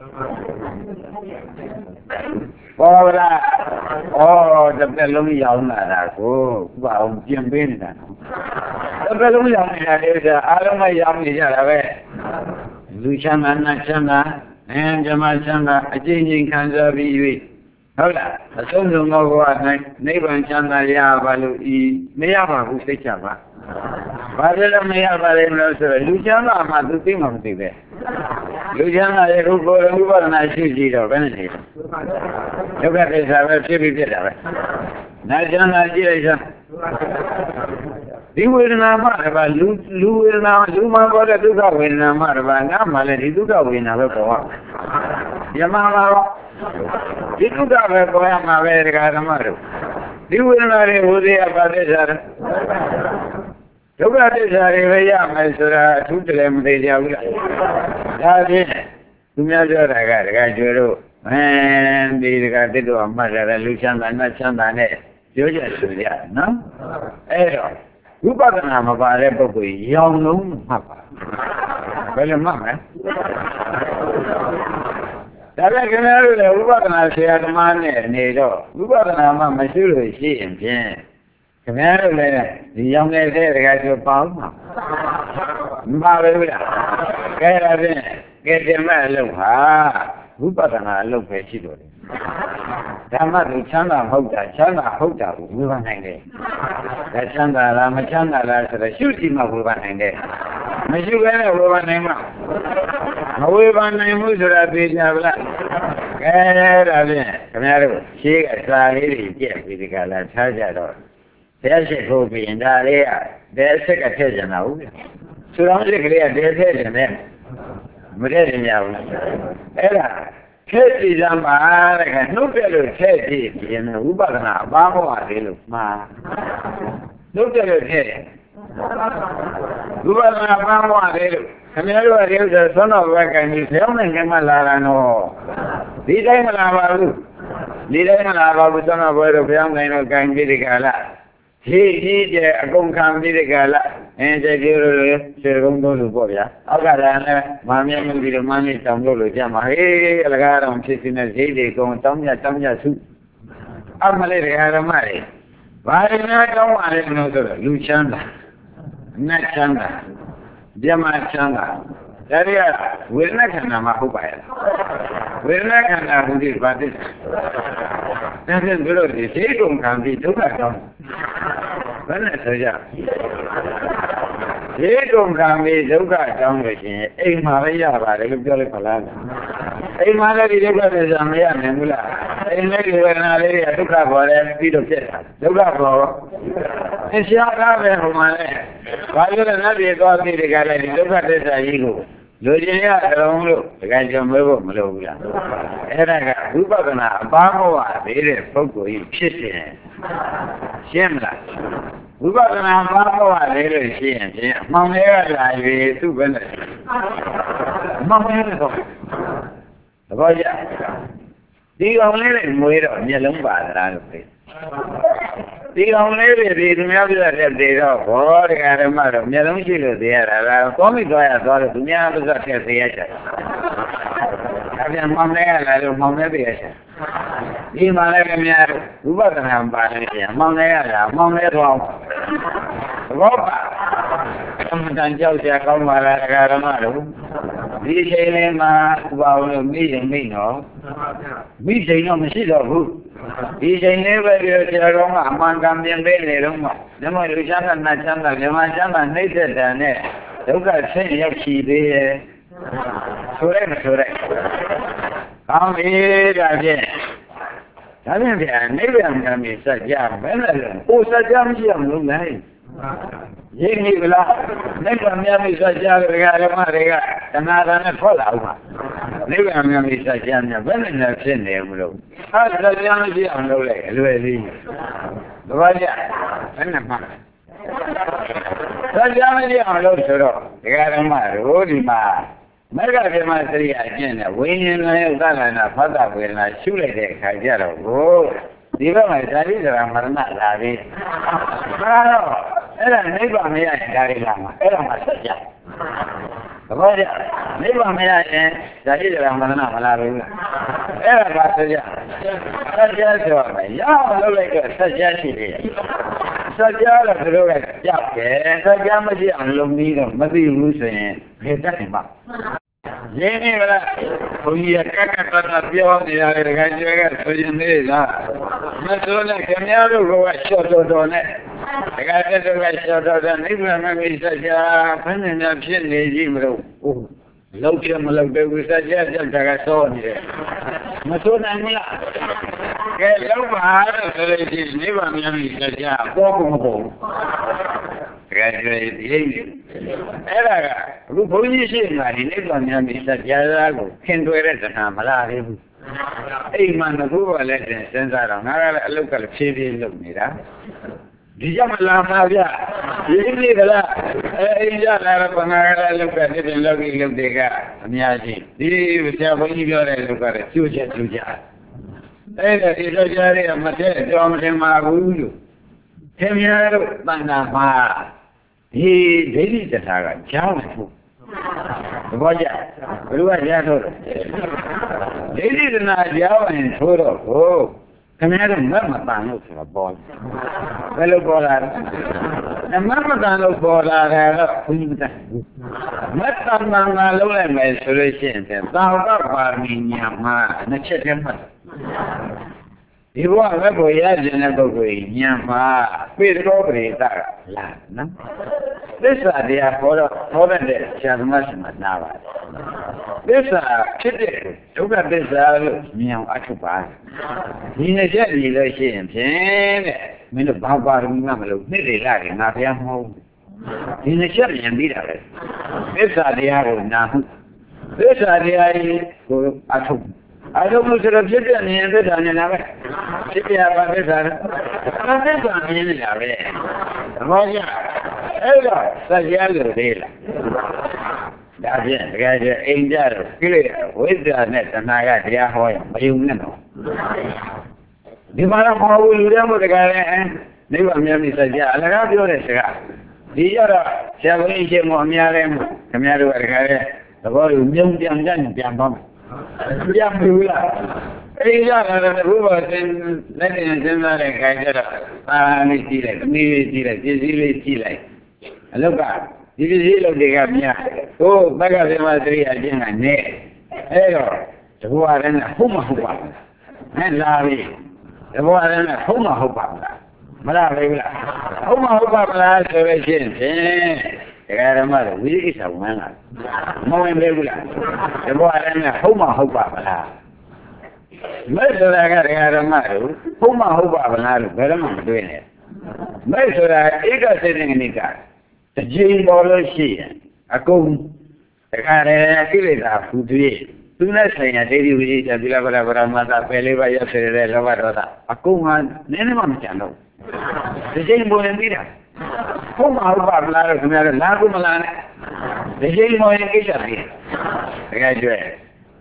ပေါ်လာဩတစ်ပတ်လုံးရောင်းလာတာကိုဘာအောင်ပြင်ပေးနေတာတစ်ပတ်လုံးရောင်းနေတာလေဆိုအားလုံးကရောင်းနေကြတာပဲလူချမ်းသာနတ်ချမ်းသာအင်းဓမ္မချမ်းသာအကျဉ်းချင်းခံစားပြီး၍ဟုတ်လားအဆုံးစုံသောဘဝ၌နိဗ္ဗာန်ချမ်းသာရပါလို့ဤမရပါဘူးသိချပါဘာလို့လဲမရပါလဲမလို့ဆိုတော့လူချမ်းသာမှသူသိမှမသိပဲလူချမ်းသာရဲ့ကိုယ်ကိုယ်ဥပဒနာရှိကြည့်တော့ဘယ်နဲ့လဲဒုက္ခသစ္စာပဲဖြစ်ပြီးဖြစ်တာပဲနာချမ်းသာကြည့်လိုက်စမ်းဒီဝေဒနာမှတပါလူလူဝေဒနာလူမှပေါ်တဲ့ဒုက္ခဝေဒနာမှတပါငါမှလည်းဒီဒုက္ခဝေဒနာပဲပေါ်ရယမမှာတော့ဒီဒုက္ခပဲပေါ်ရမှာပဲဒကာဓမ္မတို့ဒီဝေဒနာတွေဟိုသေးရပါသစ္စာဒုက္ခသစ္စာတွေပဲရမယ်ဆိုတာအထူးတလည်းမသိကြဘူးလားဒါဖြင့်သူများပြောတာကဒကာကျွေးတို့အင်းဒီဒကာတစ်တို့အမှတ်ရတယ်လူချမ်းသာနတ်ချမ်းသာနဲ့ပြောကြဆိုကြနော်အဲ့တော့ဝိပဿနာမပါတဲ့ပုဂ္ဂိုလ်ရောင်လုံးမှတ်ပါဘယ်လိုမှတ်မလဲဒါပေမဲ့ခင်ဗျားတို့လည်းဝိပဿနာဆရာသမားနဲ့နေတော့ဝိပဿနာမှမရှိလို့ရှိရင်ဖြင့်ခင်ဗျားတို့လည်းဒီရောင်နေတဲ့တကယ်ဆိုပေါင်းမှာမပါဘူးလားကဲဒါဖြင့်ကဲဒီမဲ့အလုပ်ဟာဝိပဿနာအလုပ်ပဲရှိတော့တယ်ဓမ္မသူချမ်းသာမဟုတ်တာချမ်းသာဟုတ်တာကိုဝေဖန်နိုင်တယ်ဒါချမ်းသာလားမချမ်းသာလားဆိုတော့ရှုကြည့်မှဝေဖန်နိုင်တယ်မရှိဘဲနဲ့ဝေဖန်နိုင်မှာမဝေဖန်နိုင်ဘူးဆိုတာသိကြပါလားကဲဒါဖြင့်ခင်ဗျားတို့ရှေးကစာလေးတွေကြည့်ပြီးဒီကလာထားကြတော့တရားရှိဖို့ပြင်ဒါလေးကတရားဆက်ကထည့်ကြတာဟုတ်ပြီဆိုတော့ဒီကလေးကတရားထည့်ကြတယ်မထည့်ကြဘူးအဲ့ဒါထည့်ကြည့်စမ်းပါတဲ့ကနှုတ်ပြလို့ထည့်ကြည့်ရင်ဝိပဿနာအပန်းဟောရတယ်လို့မှာနှုတ်ပြလို့ထည့်ဝိပဿနာအပန်းဟောရတယ်လို့ခင်ဗျားတို့ကဒီဥစ္စာသွန်းတော်ဘက်ကကြီးဆောင်းနေမှလာတာနော်ဒီတိုင်းမလာပါဘူးဒီတိုင်းမလာပါဘူးသွန်းတော်ဘွယ်တို့ဘုရားနိုင်တော့ကံကြီးဒီကလာဟေးကြီးတဲ့အကုန်ခံပြီးဒီကလာအင်းတဲ့ဒီလိုလေစေကုန်းတို့လူပေါ့ဗျာအောက်ကလည်းမာမြတ်မှုပြီးတော့မန်းကြီးတောင်လို့လို့ကြမှာဟေးအလကားတော်ဖြစ်စီနဲ့ဈေးတွေကုန်တောင်းမြတောင်းမြစုအမလေးတရားဓမ္မတွေဘာတွေများတောင်းပါလဲလို့ဆိုတော့လူချမ်းသာနတ်ချမ်းသာဓမ္မချမ်းသာဒါတွေကဝေဒနာခန္ဓာမှာဟုတ်ပါရဲ့ဝေဒနာခန္ဓာဟူဒီဘာတိဒါဖြင့်ဘယ်လိုဒီဈေးကုန်ခံပြီးဒုက္ခတောင်းဘယ်နဲ့ဆိုကြဈေးကုန်ခံပြီးဒုက္ခတောင်းလို့ရှိရင်အိမ်မှာပဲရပါတယ်လို့ပြောလိုက်ပါလားအိမ်မှာလည်းဒီဒုက္ခသစ္စာမရနိုင်ဘူးလားအိမ်လေးဒီဝေဒနာလေးတွေကဒုက္ခပေါ်တယ်ပြီးတော့ဖြစ်တာဒုက္ခပေါ်အရှာကားပဲဟိုမှာလေဘာလို့လဲနတ်ပြည်သွားပြီးဒီကလည်းဒီဒုက္ခသစ္စာကြီးကိုလူချင်းရအောင်လို့ဒီကကြုံမဲဖို့မလိုဘူးလားအဲ့ဒါကဝိပဿနာအပန်းဟောသေးတဲ့ပုဂ္ဂိုလ်ကြီးဖြစ်စဉ်ရှင်းမလားဝိပဿနာဘာဟောသေးလို့ရှိရင်ဖြင့်အမှန်လေးကလာပြီသူ့ပဲနဲ့အမှန်လေးတော့ဘောကြဒီကောင်လေးတွေမွေးတော့မျက်လုံးပါသလားလို့ပြောဒီကောင်လေးတွေဒီသူများပြတဲ့တေတော့ဘောတရားဓမ္မတော့မျက်လုံးရှိလို့သိရတာလားကောမိသွားရသွားလို့သူများပြတ်တဲ့သိရချင်အပြန်မောင်လေးရလာလို့မောင်လေးသိရချင်ဒီမှာလည်းခင်ဗျာဝိပဿနာပါနေတယ်မောင်လေးရလာမောင်လေးတော့ဘောပါအမှန်တန်ကြောက်ကြကောင်းပါလားတရားဓမ္မတို့ဒီချိန်လေးမှာဥပါဝလို့မိရင်မိနော်မိချိန်တော့မရှိတော့ဘူးဒီချိန်လေးပဲပြောဆရာတော်ကအမှန်ကန်ပြင်ပေးနေတော့မှဓမ္မလူချမ်းသာနတ်ချမ်းသာဓမ္မချမ်းသာနှိမ့်သက်တာနဲ့ဒုက္ခဆင်းရောက်ရှိသေးရဲ့ဆိုရဲမဆိုရဲကောင်းပြီဒါဖြင့်ဒါဖြင့်ဗျာနိဗ္ဗာန်မှာစัจ जा ဘယ်နဲ့လဲဟိုစัจ जा မရှိအောင်လုပ်နိုင်ရင်းနေဗလားနိဗ္ဗာန်များမိစัจ जा တွေကဓမ္မတွေကတဏှာတန်နဲ့ထွက်လာဥမှာနိဗ္ဗာန်များမိစัจ जा များဘယ်နဲ့လဲဖြစ်နေမလို့အဲစัจ जा မရှိအောင်လုပ်လိုက်အလွယ်လေးတပည့်ကြဘယ်နဲ့မှစัจ जा မရှိအောင်လုပ်ဆိုတော့ဒကာဓမ္မတို့ဒီမှာမဂ္ဂဗေမစရိယအကျင့်နဲ့ဝိညာဉ်နဲ့ဥဒ္ဒနာနာဖတ်တာဝေဒနာရှုလိုက်တဲ့အခါကျတော့ကိုဒီဘက်မှာဇာတိဇရာမရဏလာပြီ။ဒါတော့အဲ့ဒါနိဗ္ဗာန်မရရင်ဒါတွေလာမှာအဲ့ဒါမှဆက်ကြ။ဘာလို့လဲနိဗ္ဗာန်မရရင်ဇာတိဇရာမရဏမလာဘူးလား။အဲ့ဒါကဆက်ကြ။ဆက်ကြဆိုတော့ရအောင်လုပ်လိုက်တော့ဆက်ကြရှိတယ်။ဆက်ကြတော့သူတို့ကကြောက်တယ်။ဆက်ကြမရှိအောင်လုပ်ပြီးတော့မသိဘူးဆိုရင်ဘယ်တတ်နေမှာရင်းနေဗလားဘုန်းကြီးကကကကကပြောနေရတယ်တခါကျကဆိုရင်သေးလားမဆိုနဲ့ခင်ဗျားတို့ကရှော့တော်တော်နဲ့တခါတည်းကရှော့တော်တော်နိဗ္ဗာန်မမိစัจ जा ဘယ်နဲ့များဖြစ်နေကြည့်မလို့ဟုတ်လောက်ပြမလောက်တဲ့ဝိစัจ जा ပြတ်တာကစောနေတယ်မဆိုနိုင်ဘူးလားကဲလောက်ပါတော့ဆိုလို့ရှိရင်နိဗ္ဗာန်မမိစัจ जा ပေါ်ကုန်မပေါ်ကဲဒီလေးအဲ့ဒါကအခုဘုန်းကြီးရှိမှဒီနိဗ္ဗာန်များမိစัจ जा ကိုခင်တွယ်တဲ့တဏှာမလာသေးဘူးအိမ်မှာငကူကလည်းစဉ်းစားတော့ငါကလည်းအလုပ်ကလည်းဖြည်းဖြည်းလုပ်နေတာဒီကြောင့်မလာမှာဗျဒီနေ့ကလားအဲအိမ်ကြလာတော့ငါကလည်းလုပ်ကတည်းကလုပ်ပြီးလုပ်တွေကအများကြီးဒီဆရာဘုန်းကြီးပြောတဲ့လုပ်ကလည်းကျိုးချက်ကျိုးချက်အဲ့ဒါဒီလိုကြားရတဲ့မတဲ့တော်မတင်ပါဘူးလို့ခင်ဗျားတို့တဏ္ဍာမှာဒီဒိဋ္ဌိတထာကကြားမယ်ဖို့သဘောကျဘယ်လိုကကြားထိုးတော့ဒိဋ္ဌိတနာကြားရင်ထိုးတော့ဟိုခင်ဗျားတို့မတ်မတန်လို့ဆိုတာပေါ်ဘယ်လိုပေါ်လာလဲမတ်မတန်လို့ပေါ်လာတယ်တော့ဘုန်းကြီးကမတ်တန်တန်ကလုံးလိုက်မယ်ဆိုလို့ရှိရင်သာဝကပါရမီညာမှာနှစ်ချက်တည်းမှတ်ဒီဘဝဘက်ကိုရခြင်းတဲ့ပုဂ္ဂိုလ်ကြီးညာမှာပိတ္တောပရိသကလာနော်သစ္စာတရားပေါ်တော့ဟောတဲ့ဆရာသမားရှင်မှာနားပါတယ်သစ္စာဖြစ်တဲ့ဒုက္ခသစ္စာလို့မြင်အောင်အထုပါဒီနဲ့ချက်ညီလို့ရှိရင်ဖြင့်တဲ့မင်းတို့ဘာပါရမီမှမလို့နှစ်တွေလာတယ်ငါဘုရားမဟုတ်ဒီနဲ့ချက်မြင်ပြီးတာလေသစ္စာတရားကိုနာမှုသစ္စာတရားကြီးကိုအထုအထုလို့ဆိုတော့ဖြစ်တဲ့ဉာဏ်သစ္စာဉာဏ်လားပဲဖြစ်ပြပါသစ္စာလားအသစ္စာဉာဏ်လားပဲသဘောကျအဲ့တော့စัจ जा လို့သေးလားဒါဖြင့်တကယ်ကျအိမ်ကြတော့ကိလေသာဝိဇ္ဇာနဲ့တဏှာကတရားဟောရင်မယုံနဲ့တော့ဒီမှာတော့မဟုတ်ဘူးလူတွေမို့တကယ်လဲနိဗ္ဗာန်မြတ်မိစัจ जा အလကားပြောတဲ့စကားဒီကြတော့ဆရာဘုန်းကြီးရှင်ကအများလဲမို့ခင်ဗျားတို့ကတကယ်လဲသဘောယူမြုံပြန်ကြရင်ပြန်သွားမယ်ပြန်ဘူးလားအိမ်ကြတော့ဘုရားရှင်လက်နဲ့စဉ်းစားတဲ့ခိုင်ကြတော့အာလေးကြည့်လိုက်အမီးလေးကြည့်လိုက်ပစ္စည်းလေးကြည့်လိုက်အလောက်ကဒီပစ္စည်းလုပ်တွေကများဟိုဘက်ကသမာဓိအချင်းကနေအဲ့တော့တဘောရနဲ့ဟုတ်မဟုတ်ပါဘူးနဲ့လာပြီတဘောရနဲ့ဟုတ်မဟုတ်ပါဘူးမလားပဲလားဟုတ်မဟုတ်ပါမလားဆိုလို့ရှိရင်ဖြင့်တရားဓမ္မတွေဝိသိကိစ္စဝင်လာမဝင်သေးဘူးလားတဘောရနဲ့ဟုတ်မဟုတ်ပါမလားမဲ့ဆိုတာကတရားဓမ္မတွေဟုတ်မဟုတ်ပါမလားလို့ဘယ်တော့မှမတွေ့နဲ့မဲ့ဆိုတာဧကစေတငနိကတကြိမ်ပေါ်လို့ရှိရင်အကုန်တခါတည်းကိလေသာဖူသွေးသူနဲ့ဆိုင်ရာဒိဋ္ဌိဝိသေသီလပရပရမတ္တပယ်လေးပါးရောက်စေတဲ့လောဘဒေါသအကုန်ဟာနည်းနည်းမှမကြံတော့ဒီချိန်ပေါ်ရင်ပြီးတာဟုတ်မှာဟုတ်ပါမလားလို့ခင်ဗျားတို့လာကူမလားနဲ့ဒီချိန်ပေါ်ရင်ကိစ္စပြီးတကယ်ကျွဲ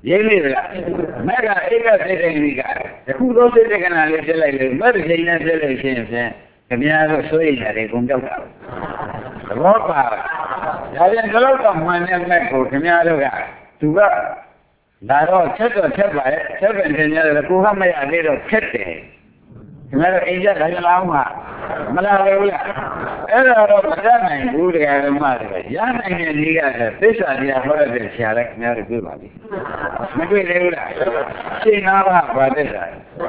ရင်းနေလားမက်ကအိကစိတ်တိုင်းကြီးကအခုတော့စိတ်တက္ကနာလေးဖြစ်လိုက်လို့မက်စိတ်နဲ့ဖြစ်လို့ရှိရင်ဖြင့်ခင်ဗျားတို့စိုးရိမ်ကြတယ်ကုန်ကြောက်တာသဘောပါဒါပြန်တော့တော့မှန်တဲ့မက်ကိုခင်ဗျားတို့ကသူကဒါတော့ချက်တော့ချက်ပါရဲ့ချက်ပဲခင်ဗျားတို့ကိုကမရသေးတော့ချက်တယ်ခင်ဗျားတို့အိမ်ကြခါကြလားမှာမလာဘူးလားအဲ့ဒါတော့မတတ်နိုင်ဘူးတရားဓမ္မတွေရနိုင်တဲ့ကြီးကသစ္စာတရားဟောတဲ့ဆရာလည်းခင်ဗျားတို့တွေ့ပါပြီမတွေ့သေးဘူးလားရှင်းသားပါဗာသစ္စာ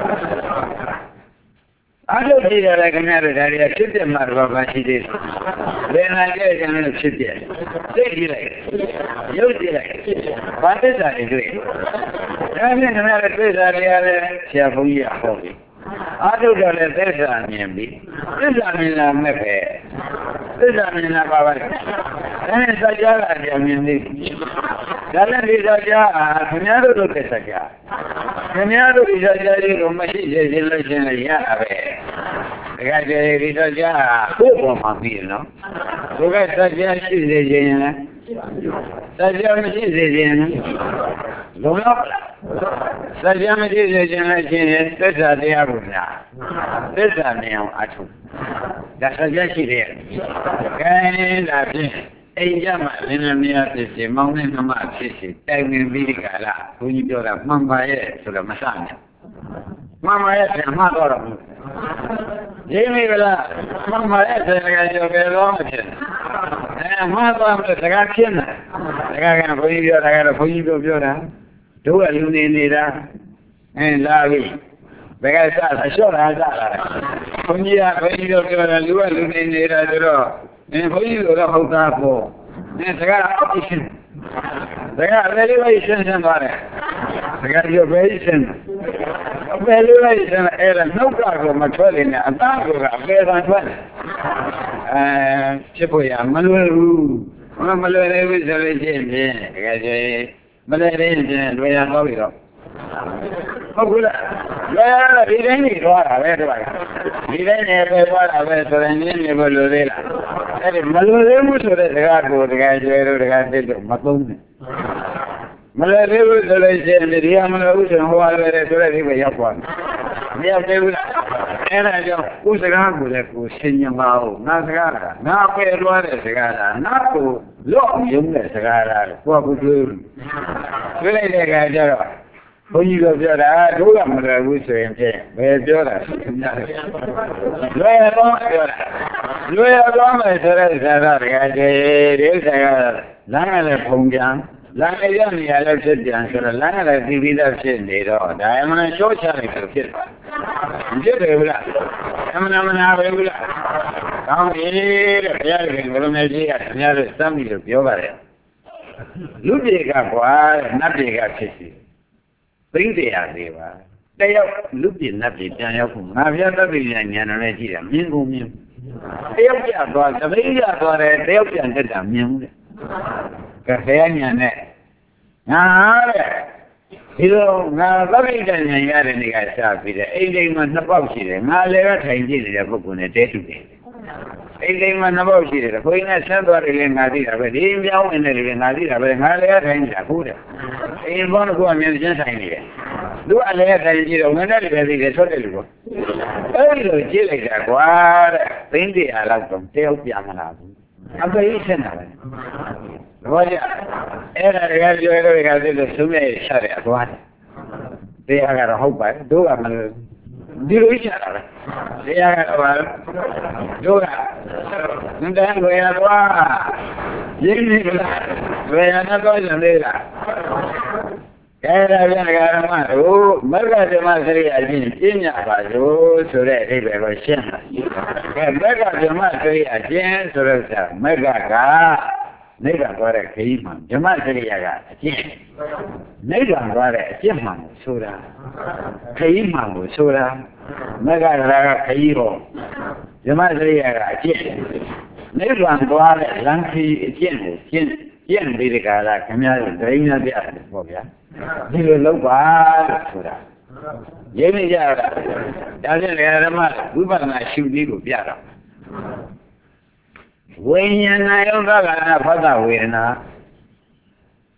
အားလုံးကြည့်ရတယ်ခင်ဗျားတို့ဒါတွေကဖြစ်ပြမှာတော့ဘာရှိသေးလဲဘယ်နာကြဲကြလို့ဖြစ်ပြသိကြည့်လိုက်ရုပ်ကြည့်လိုက်ဘာသစ္စာတွေတွေ့ဒါနဲ့ခင်ဗျားတို့သစ္စာတွေရတယ်ဆရာဘုန်းကြီးကဟောပြီအားထုတ်တော့လည်းသစ္စာမြင်ပြီသစ္စာမြင်လာမဲ့ပဲသစ္စာမြင်လာပါပါဒါနဲ့စัจ जा ကပြန်မြင်သေးဒါနဲ့ဒီစัจ जा ခင်ဗျားတို့တို့သစ္စာကြခင်ဗျားတို့ဒီစัจ जा လေးကိုမရှိစေခြင်းလို့ရှင်လည်းရတာပဲဒါကြတဲ့ဒီစัจ जा ကိုယ်ပေါ်မှာပြီးနော်ဘုရားစัจ जा ရှိစေခြင်းလည်းစัจ जा မရှိစေခြင်းလုံးတော့စัจ जा မရှိစေခြင်းလည်းရှင်ရဲ့သစ္စာတရားကိုလားသစ္စာမြင်အောင်အထုဒါစัจ जा ရှိတယ်ခဲဒါဖြင့်အိမ်ကြမှာလင်းလင်းများဖြစ်စီမောင်းနေမှမှဖြစ်စီတိုင်ပင်ပြီးကြလားဘုန်းကြီးပြောတာမှန်ပါရဲ့ဆိုတော့မဆနဲ့မှန်ပါရဲ့ပြန်မှတော့တော့ရင်းမိကလားမှန်ပါရဲ့ဆရာကပြောကြတော့မဖြစ်အဲမှန်တော့မလို့စကားဖြစ်နေစကားကဘုန်းကြီးပြောတာကတော့ဘုန်းကြီးပြောပြောတာတို့ကလူနေနေတာအဲလာပြီဘယ်ကစတာလျှော့တာစတာဘုန်းကြီးကဘုန်းကြီးပြောပြောတာလူကလူနေနေတာဆိုတော့အဲဘုန်းကြီးတို့တော့ဟုတ်သားပေါ့အဲစကားအောက်ရှင်စကားလည်းလေးရှင်းရှင်းသွားတယ်စကားပြောပဲရှင်းဘယ်လိုလဲရှင်းအဲ့ဒါနှုတ်ကတော့မထွက်နေနဲ့အသားကအပေသာထွက်အဲဖြစ်ပေါ်ရမလွယ်ဘူးမလွယ်သေးဘူးဆိုလို့ရှိရင်တကယ်ဆိုမလွယ်သေးရင်လွယ်ရတော့ပြီတော့ဟုတ်ဘူးလားလွယ်ရတော့ဒီတိုင်းနေသွားတာပဲတပါးဒီတိုင်းနေပဲသွားတာပဲဆိုရင်နင်းနေဘလို့သေးလားအဲ့ဒီမလွယ်သေးဘူးဆိုတဲ့စကားကိုတကယ်ကျွဲလို့တကယ်သိလို့မသုံးနဲ့မလွယ်သေးဘူးဆိုလို့ရှိရင်ဒီကမလွယ်ဘူးဆိုရင်ဟိုဟာလွယ်တယ်ဆိုတဲ့ဒီပဲရောက်သွားတယ်မရောက်သေးဘူးလားအဲ့ဒါကြောင့်ကိုယ်စကားကိုလည်းကိုယ်ရှင်းညမအောင်ငါစကားကငါပယ်လွှားတဲ့စကားလားငါကိုလော့ရုံတဲ့စကားလားကိုယ့်ကိုယ်တွေးတွေးလိုက်တဲ့အခါကျတော့ဘုန်းကြီးတို့ပြောတာတို့ကမလွယ်ဘူးဆိုရင်ဖြင့်ဘယ်ပြောတာလွယ်တော့ပြောတာလွယ်တော့မယ်ဆိုတဲ့ဇာတာတကယ်ဒီဥစ္စာကလမ်းကလည်းပုံပြန်လမ်းရရနေရလည်းဖြစ်ပြန်ဆိုတော့လမ်းကလည်းသိပြီးသားဖြစ်နေတော့ဒါအမှန်ရှော့ချလိုက်လို့ဖြစ်သွားဖြစ်တယ်ဗျာအမှန်မှန်ပါပဲဗျာကောင်းပြီတဲ့ဘုရားရှင်ဘုရားမြတ်ကြီးကခင်ဗျားတို့စမ်းပြီးတော့ပြောပါတယ်လူပြေကကွာနတ်ပြေကဖြစ်စီသိတရားသေးပါတယောက်လူပြေနတ်ပြေပြန်ရောက်ဖို့ငါဘုရားသဗ္ဗညဉာဏ်နဲ့ကြည့်တာမြင်ကုန်မြင်တယောက်ပြသွားသတိရသွားတယ်တယောက်ပြန်တက်တာမြင်ဘူးတဲ့ကဲဘုရားဉာဏ်နဲ့ငါတဲ့ဒီလိုငါသဗ္ဗညဉာဏ်ရတဲ့နေ့ကစပြီးတဲ့အိမ်တိုင်းမှာနှစ်ပေါက်ရှိတယ်ငါလည်းပဲထိုင်ကြည့်နေတဲ့ပုဂ္ဂိုလ်နဲ့တဲတူတယ်အိမ်တိုင်းမှာနှစ်ပေါက်ရှိတယ်ခွေးနဲ့ဆန်းသွားတယ်လေငါသိတာပဲဒီပြောင်းဝင်တယ်လေငါသိတာပဲငါလည်းထိုင်နေတာဟုတ်တယ်အိမ်ဘောင်းကအမြင်ချင်းဆိုင်နေတယ်သူအလည်းထိုင်ကြည့်တော့ငါနဲ့လည်းပဲသိတယ်ထွက်တယ်လို့ပေါ့အဲ့လိုကြည့်လိုက်တာကွာတဲ့သိန်းတရားလောက်တော့တယောက်ပြန်မလာဘူးအပေးဆက်နေတာပဲဘာကြအဲ့ဒါတကယ်ပြောရတော့ကသိလို့သုံးရရရှာတယ်အသွားတယ်တရားကတော့ဟုတ်ပါတို့ကမလို့ဒီလိုရှာတာပဲတရားကတော့တို့ကငန်းတန်းကိုရတော့ရင်းနေလားဝေယနာတော့ကျန်သေးလားအဲ့ဒါပြန်ကြရမှာတို့မဂ္ဂဓမ္မစရိယာချင်းပြညာပါလို့ဆိုတဲ့အဓိပ္ပာယ်ကိုရှင်းတာကဲမဂ္ဂဓမ္မစရိယာချင်းဆိုတော့မဂ္ဂကနိဗ္ဗာန်သွားတဲ့ခရီးမှဓမ္မစရိယာကအကျင့်နိဗ္ဗာန်သွားတဲ့အကျင့်မှဆိုတာခရီးမှကိုဆိုတာမဂ္ဂရာကခရီးဟောဓမ္မစရိယာကအကျင့်နိဗ္ဗာန်သွားတဲ့လမ်းခရီးအကျင့်ကိုကျင့်ကျင့်ပြီးတဲ့ကာလခင်ဗျားတို့ဒိဋ္ဌိနာပြတယ်ပေါ့ဗျာဒီလိုလုပ်ပါဆိုတာရင်းနေကြတာဒါဖြင့်ဓမ္မဝိပဿနာရှုနည်းကိုပြတာဝိညာဏယောသကနာဖတ်တာဝေဒနာ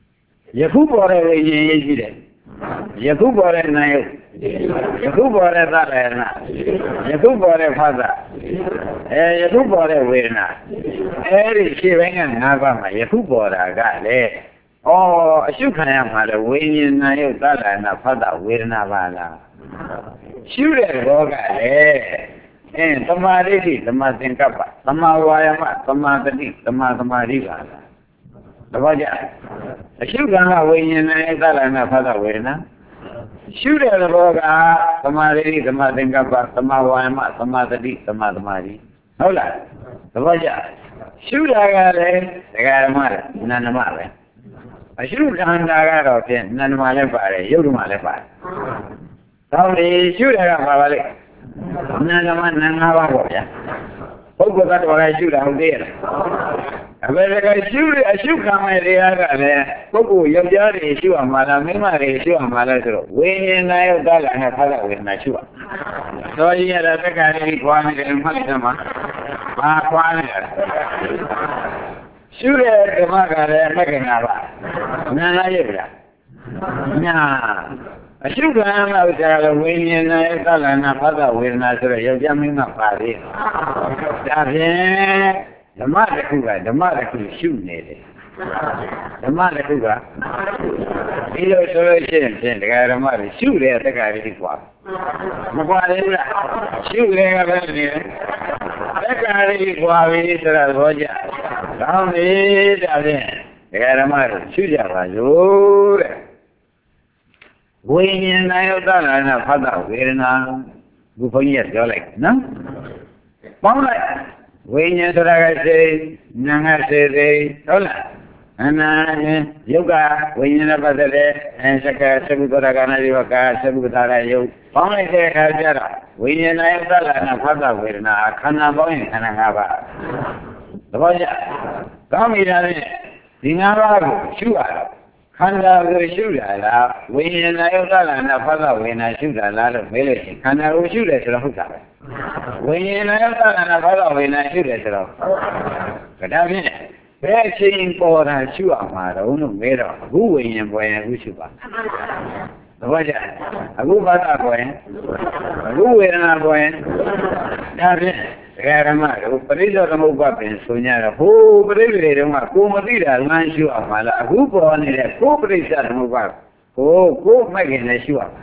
ယခုပေါ်တဲ့ဝိညာဉ်ရေးရှိတယ်ယခုပေါ်တဲ့နာယုယခုပေါ်တဲ့သလယနာယခုပေါ်တဲ့ဖသအဲယခုပေါ်တဲ့ဝေဒနာအဲဒီရှင်းပိုင်းက၅ပါးမှာယခုပေါ်တာကလေဩအရှုခံရမှာလေဝိညာဉ်နာယုသလယနာဖသဝေဒနာပါလားရှုတဲ့ဘောကလေအင်းသမာဓိတိသမာသင်္ကပ္ပသမာဝါယမသမာတတိသမာသမာဓိပါလားတဘောကြအရှုခံကဝိညာဉ်နဲ့သလနာဖသဝေဒနာရှုတဲ့ဘောကသမာဓိသမာသင်္ကပ္ပသမာဝါယမသမာတတိသမာသမာဓိဟုတ်လားတဘောကြရှုတာကလည်းဒကာဓမ္မနန္ဒမပဲအရှုခန္ဓာကတော့ဖြင့်နန္ဒမလည်းပါတယ်ယုတ်ဓမ္မလည်းပါတယ်တောင်းလေရှုတာကပါပါလေနန္ဒမနန္ဒ၅ပါးပေါ့ဗျာပုဂ္ဂိုလ်သတ္တဝါကရှုတာဟုတ်သေးရဲ့အဘယ်ကရှုရအရှုခံမဲ့တရားကလည်းပုဂ္ဂိုလ်ယောက်ျားတွေရှုရမှာလားမိန်းမတွေရှုရမှာလားဆိုတော့ဝိညာဉ်နာယုတ်သလနဲ့ဖသဝေဒနာရှုရတော်ကြီးရတာတက္ကရာကြီးခွာနေတယ်မှတ်တယ်မှာဘာခွာနေလဲရှုတဲ့ဓမ္မကလည်းမက္ကနာပါနာနာယုတ်လားညာအရှုခံမှာဥစ္စာကဝိညာဉ်နာယုတ်သလနာဖသဝေဒနာဆိုတော့ယောက်ျားမိန်းမပါသေးဒါဖြင့်ဓမ္မတစ်ခုကဓမ္မတစ်ခုရှုနေတယ်ဓမ္မတစ်ခုကဒီလိုဆိုလို့ရှိရင်ဖြင့်ဒကာဓမ္မတွေရှုတယ်တက္ကရာကြီးကွာမကွာသေးဘူးလားရှုတယ်ကပဲနေတယ်တက္ကရာကြီးကွာပြီဆိုတာသဘောကျကောင်းပြီဒါဖြင့်ဒကာဓမ္မတွေရှုကြပါစို့တဲ့ဝိညာဉ်နာယုတ်သလနာဖသဝေဒနာဘုဘုန်းကြီးကပြောလိုက်နော်ပေါင်းလိုက်ဝိညာဉ်ဆိုတာကစိတ်နာငါစေစိတ်ဟုတ်လားအနာယုတ်ကဝိညာဉ်နဲ့ပတ်သက်တဲ့အဲစကသဗ္ဗုတ္တကာနာဒီဝကာသဗ္ဗုတ္တရာယုတ်ပေါင်းလိုက်တဲ့အခါကျတော့ဝိညာဉ်နဲ့သလနာဖသဝေဒနာခန္ဓာပေါင်းရင်ခန္ဓာ၅ပါးသဘောကျကောင်းပြီလားဖြင့်ဒီ၅ပါးကိုရှုရတော့ခန္ဓာကိုရှုတာလားဝိညာဉ်နဲ့သလနာဖသဝေဒနာရှုတာလားလို့မေးလို့ရှိရင်ခန္ဓာကိုရှုတယ်ဆိုတော့ဟုတ်တာပဲဝိညာဉ်နဲ့သလနာဖသဝေဒနာရှုတယ်ဆိုတော့ဒါဖြင့်ဘယ်အချိန်ပေါ်တာရှုအောင်မှာတော့လို့မဲတော့အခုဝိညာဉ်ပေါ်ရင်အခုရှုပါသဘောကျအခုဘာသာပေါ်ရင်အခုဝေဒနာပေါ်ရင်ဒါဖြင့်ဒကာဓမ္မတို့ပရိစ္ဆေသမုပ္ပါပင်ဆိုကြတော့ဟိုးပရိစ္ဆေတုန်းကကိုမသိတာလမ်းရှုအောင်မှာလားအခုပေါ်နေတဲ့ကိုပရိစ္ဆေသမုပ္ပါဟိုးကိုမက်ခင်နဲ့ရှုအောင်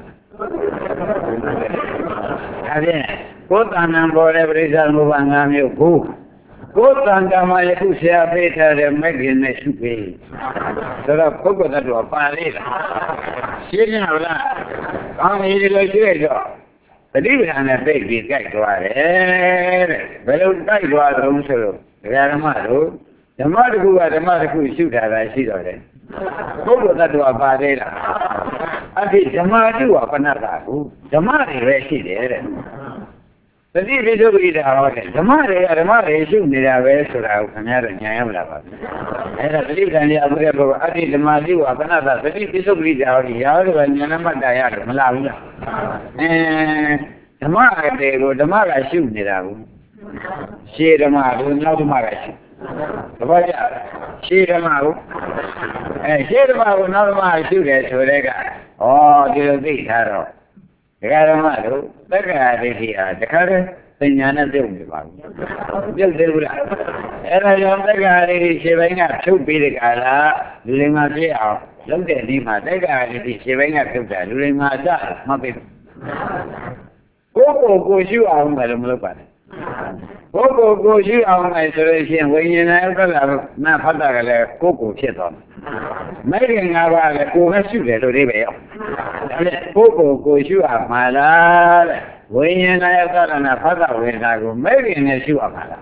ဒါဖြင့်ကိုယ်တဏ္ဍာပေါ်တဲ့ပရိစ္ဆေသမုပ္ပါ၅မျိုးကိုကိုယ်တန်တမှာယခုဆရာပေးထားတဲ့မဂ္ဂင်နဲ့ရှုပေးဆိုတော့ပုဂ္ဂိုလ်တ attva ပါလေလားရှင်းကြလားကောင်းပြီဒီလိုရှင်းတော့ပฏิပဒါနဲ့သိပြီးကြိုက်သွားတယ်တဲ့ဘယ်လိုကြိုက်သွားသလဲဆိုတော့ဒကာဓမ္မတို့ဓမ္မတစ်ခုကဓမ္မတစ်ခုရှုထားတာရှိတော့တယ်ပုဂ္ဂိုလ်တ attva ပါလေလားအဲ့ဒီဓမ္မတုဝပဏ္ဏတာကိုဓမ္မတွေပဲရှိတယ်တဲ့သတိပိစုပ္ပိဒါဟောတယ်ဓမ္မတွေကဓမ္မတွေရှုနေတာပဲဆိုတာကိုခင်ဗျားတို့ဉာဏ်ရမလားပါအဲ့ဒါသတိပ္ပံတွေအမှုတဲ့ဘုရားအတ္တိဓမ္မတိဝါပဏ္ဏသသတိပိစုပ္ပိဒါဟောဒီရာဇဝဉာဏ်မတ္တရတယ်မလားဘူးလားအဲဓမ္မတွေကိုဓမ္မကရှုနေတာဘူးရှေးဓမ္မကိုနောက်ဓမ္မကရှုသဘောကျရှေးဓမ္မကိုအဲရှေးဓမ္မကိုနောက်ဓမ္မရှုတယ်ဆိုတဲ့ကဩဒီလိုသိထားတော့ဒကာဓမ္မတို့သက္ကာဒိဋ္ဌိဟာတခါတည်းပညာနဲ့ပြုတ်နေပါဘူးပြုတ်သေးဘူးလားအဲ့ဒါကြောင့်သက္ကာဒိဋ္ဌိခြေပိုင်းကဖြုတ်ပြီးတဲ့ကာလလူတွေမှာပြည့်အောင်လုပ်တဲ့ဒီမှာသက္ကာဒိဋ္ဌိခြေပိုင်းကဖြုတ်တာလူတွေမှာအစမှတ်ပြီးကိုယ်ကိုကိုရှုအောင်မယ်လို့မလုပ်ပါနဲ့ကိုယ်ကိုကိုရှုအောင်မယ်ဆိုလို့ရှိရင်ဝိညာဉ်နဲ့ဥက္ကလာနာဖတ်တာကလည်းကိုယ်ကိုဖြစ်သွားမယ်မိုက်ရင်ငါးပါးလည်းကိုယ်ပဲရှုတယ်လို့ဒီပဲရောက်ဒါနဲ့ကိုယ်ကိုကိုရှုအောင်မှာလားတဲ့ဝိညာဉ်နဲ့ဥက္ကလာနာဖတ်တာဝေဒနာကိုမိုက်ရင်နဲ့ရှုအောင်မှာလား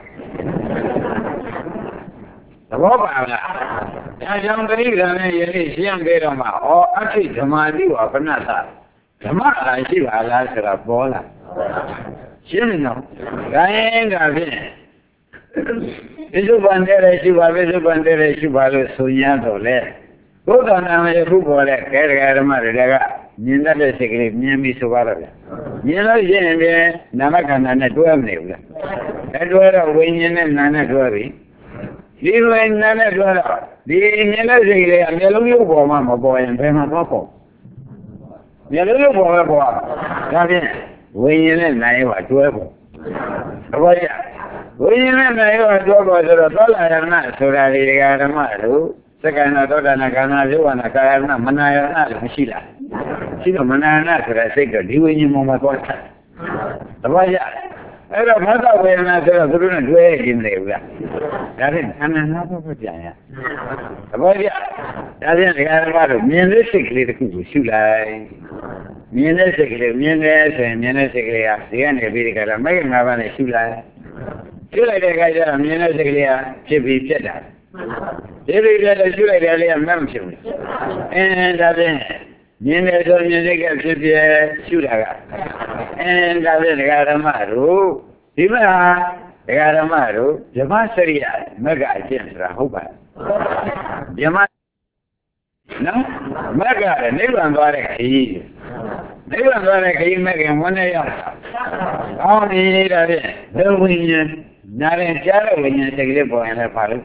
သဘောပါလားဒါကြောင့်တတိပ္ပံနဲ့ယနေ့ရှင်းပေးတော့မှာဩအဋ္ဌိဓမ္မာတိဝပဏ္ဏသဓမ္မလာရှိပါလားဆိုတာပေါ်လာရှင်းနေတော့ဒါရင်ဒါဖြင့်ပိစုပန်တဲ့ရှိပါပိစုပန်တဲ့ရှိပါလို့ဆိုရတော့လေဘုရားနာမယခုပေါ်တဲ့ကဲဒကာဓမ္မတွေကမြင်တတ်တဲ့စိတ်ကလေးမြင်ပြီးဆိုပါတော့ဗျမြင်လို့ရှိရင်ပြန်နာမခန္ဓာနဲ့တွဲမနေဘူးလားအဲတွဲတော့ဝိညာဉ်နဲ့နာနဲ့တွဲပြီဟဒီလိုနာနဲ့ပြောတော့ဒီမြင်တဲ့စိတ်လေးအမျက်လုံးရုပ်ပေါ်မှာမပေါ်ရင်ဘယ်မှာတော့ပေါ့မျက်လုံးရုပ်ပေါ်ပဲပေါ်ဒါဖြင့်ဝိညာဉ်နဲ့နိုင်ပါတွဲပေါ့သဘောကျဝိညာဉ်နဲ့နိုင်ပါတွဲပေါ်ဆိုတော့သောလာယနာဆိုတာဒီဓမ္မတို့စက္ကနာသောတာနာကာနာဇေဝနာကာယနာမနာယနာလို့မရှိလားရှိတော့မနာယနာဆိုတဲ့စိတ်ကဒီဝိညာဉ်ပေါ်မှာသွားချသဘောကျအဲ့တော့ဘာသာဝေဒနာဆိုတော့သူတို့နဲ့တွဲရင်းနေဘူးလားဒါဖြင့်အနန္တဘုရားပြန်ရသဘောကျဒါဖြင့်ဒီကရမတို့မြင်တဲ့စိတ်ကလေးတစ်ခုကိုရှုလိုက်မြင်တဲ့စိတ်ကလေးမြင်တယ်ဆိုရင်မြင်တဲ့စိတ်ကလေးကဒီကနေပြီးဒီကရမိုက်ငါးပါးနဲ့ရှုလိုက်ရှုလိုက်တဲ့အခါကျတော့မြင်တဲ့စိတ်ကလေးကဖြစ်ပြီးပြတ်တာဒီလိုပြတ်လို့ရှုလိုက်တယ်လေးကမမဖြစ်ဘူးအင်းဒါဖြင့်မြင်တယ်ဆိုမြင်စိတ်ကဖြစ်ပြရှုတာကအင်းဒါဖြင့်ဒကာဓမ္မတို့ဒီမှာဒကာဓမ္မတို့ဓမ္မစရိယမဂ္ဂအကျင့်ဆိုတာဟုတ်ပါလားဓမ္မနော်မဂ္ဂကနိဗ္ဗာန်သွားတဲ့ခရီးနိဗ္ဗာန်သွားတဲ့ခရီးမဂ္ဂင်ဝန်းနေရောက်တာအောင်းနေတာဖြင့်ဒုဝိညာဉ်နားရင်ကြားတဲ့ဝိညာဉ်စိတ်ကလေးပေါ်ရင်လည်းပါလို့ကြ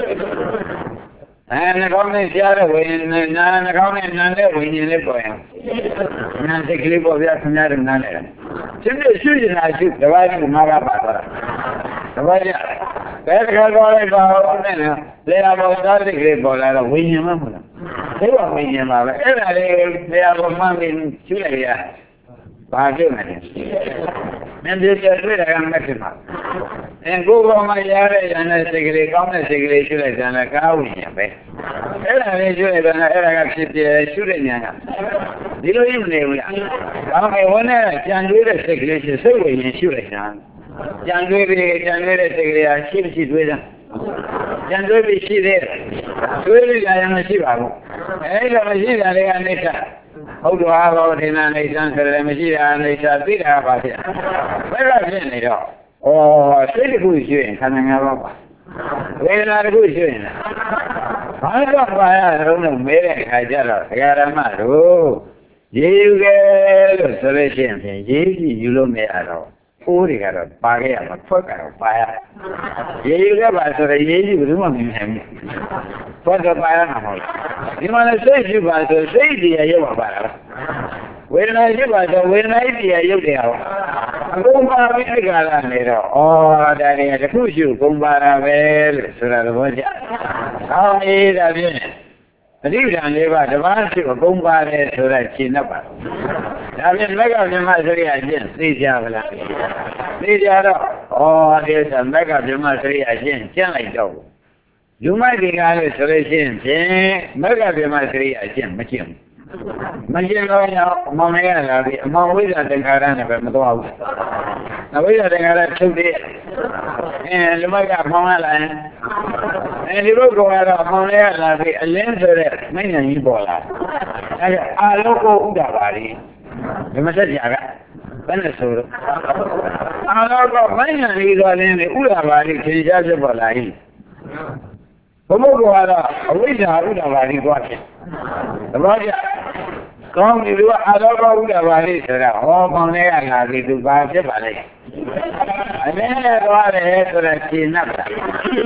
အဲနှာခေါင်းနဲ့ကြားတဲ့ဝိညာဉ်နဲ့နားနှာခေါင်းနဲ့နားတဲ့ဝိညာဉ်လေးပေါ်ရင်နားစိတ်ကလေးပေါ်ပြခင်ဗျားတို့နားနေတာရှင်းပြရှင်းနေတာရှင်းတပတ်ကမှာပါသွားတာတပတ်ရဘယ်တခါတော့လိုက်ပါဦးနဲ့လေယာပေါ်သားစိတ်ကလေးပေါ်လာတော့ဝိညာဉ်မှမဟုတ်လားဒီကဝိညာဉ်ပါပဲအဲ့ဒါလေးလေယာပေါ်မှမင်းရှင်းလိုက်ရဘာဖြစ်နေလဲမင်းဒီကျတွေ့တာကမဖြစ်မှာအင်းကိုယ်ပေါ်မှာရတဲ့ရတဲ့စိတ်ကလေးကောင်းတဲ့စိတ်ကလေးရှုလိုက်တယ်ကာဝိညာဉ်ပဲအဲ့ဒါလေးရှုလိုက်တယ်အဲ့ဒါကဖြစ်ပြရှုတဲ့ဉာဏ်ကဒီလိုရင်မနေဘူးလားဘာမှဝန်းနဲ့ကြံတွေးတဲ့စိတ်ကလေးရှိစိတ်ဝိညာဉ်ရှုလိုက်တာကြံတွေးပြီးကြံတွေးတဲ့စိတ်ကလေးကရှိမရှိတွေးတာကြံတွေးပြီးရှိသေးတယ်တွေးလို့ရရင်မရှိပါဘူးအဲ့ဒါမရှိတာလေးကနေကဟုတ်တော်ဘောဒိနာနေသံဆိုတယ်မရှိတာနေသာသိတာပါဗျာဘယ်လိုဖြစ်နေတော့ဩစိတ်တစ်ခုရှိရင်ခန္ဓာ၅ပါးပါဝေဒနာတစ်ခုရှိရင်ဘာလို့ပါရတော့မဲတဲ့အခါကျတော့ဒကာရမတို့ရေယူခဲ့လို့ဆိုလို့ရှိရင်ဖြင့်ရေးကြည့်ယူလို့မရတော့ိုးတွေကတော့ပါခဲ့ရမှာထွက်ကတော့ပါရရေယူခဲ့ပါဆိုတော့ရေးကြည့်ဘယ်သူမှမမြင်ဘူးထွက်တော့ပါရမှာမဟုတ်လားဒီမှာလည်းစိတ်ရှိပါဆိုစိတ်တရားရုပ်ပါပါလားဝေဒနာရှိပါဆိုဝေဒနာတရားရုပ်တရားဟောအကုန်ပါပြီအဲ့ကလာနေတော့ဩဒါတွေကတစ်ခုရှိကုန်ပါတာပဲလို့ဆိုတာသဘောကျ။အောင်းအေးဒါဖြင့်ပဋိပဒံလေးပါးတစ်ပါးရှိကုန်ပါတယ်ဆိုတာရှင်းတတ်ပါဒါဖြင့်မက္ကဗြဟ္မစရိယကျင့်သိကြပါလားသိကြတော့ဩဒီဆိုမက္ကဗြဟ္မစရိယကျင့်ကျင့်လိုက်တော့လူမိုက်ဒီကားလို့ဆိုလို့ရှိရင်ဖြင့်မက္ကဗြဟ္မစရိယကျင့်မကျင့်ဘူးမကျင့်တော့ရောအမောင်လေးရလာပြီအမောင်ဝိဇ္ဇာသင်္ခါရနဲ့ပဲမသွားဘူး။အဝိဇ္ဇာသင်္ခါရထုတ်တယ်။အဲလူမိုက်ကဖောင်းလာရင်အဲဒီဘုရားကတော့ဖောင်းလေးရလာပြီအလင်းဆိုတဲ့မိညာကြီးပေါ်လာ။အဲအာလောကဥဒ္ဒပါရီဒီမဆက်ကြကဘယ်နဲ့ဆိုတော့အာလောကမိညာကြီးဆိုရင်ဥဒ္ဒပါရီသင်ကြားဖြစ်ပေါ်လာရင်ဘုမကတော့အဝိဇ္ဇာဥဒ္ဒပါရီသွားတယ်။သဘောကျကောင်းပြီလူကအလောကဥဒ္ဒပါရီဆိုတာဟောကောင်းလေးရလာပြီသူဘာဖြစ်ပါလဲ။အင်းနဲ့သွားတယ်ဆိုတော့ရှင်း납တာ။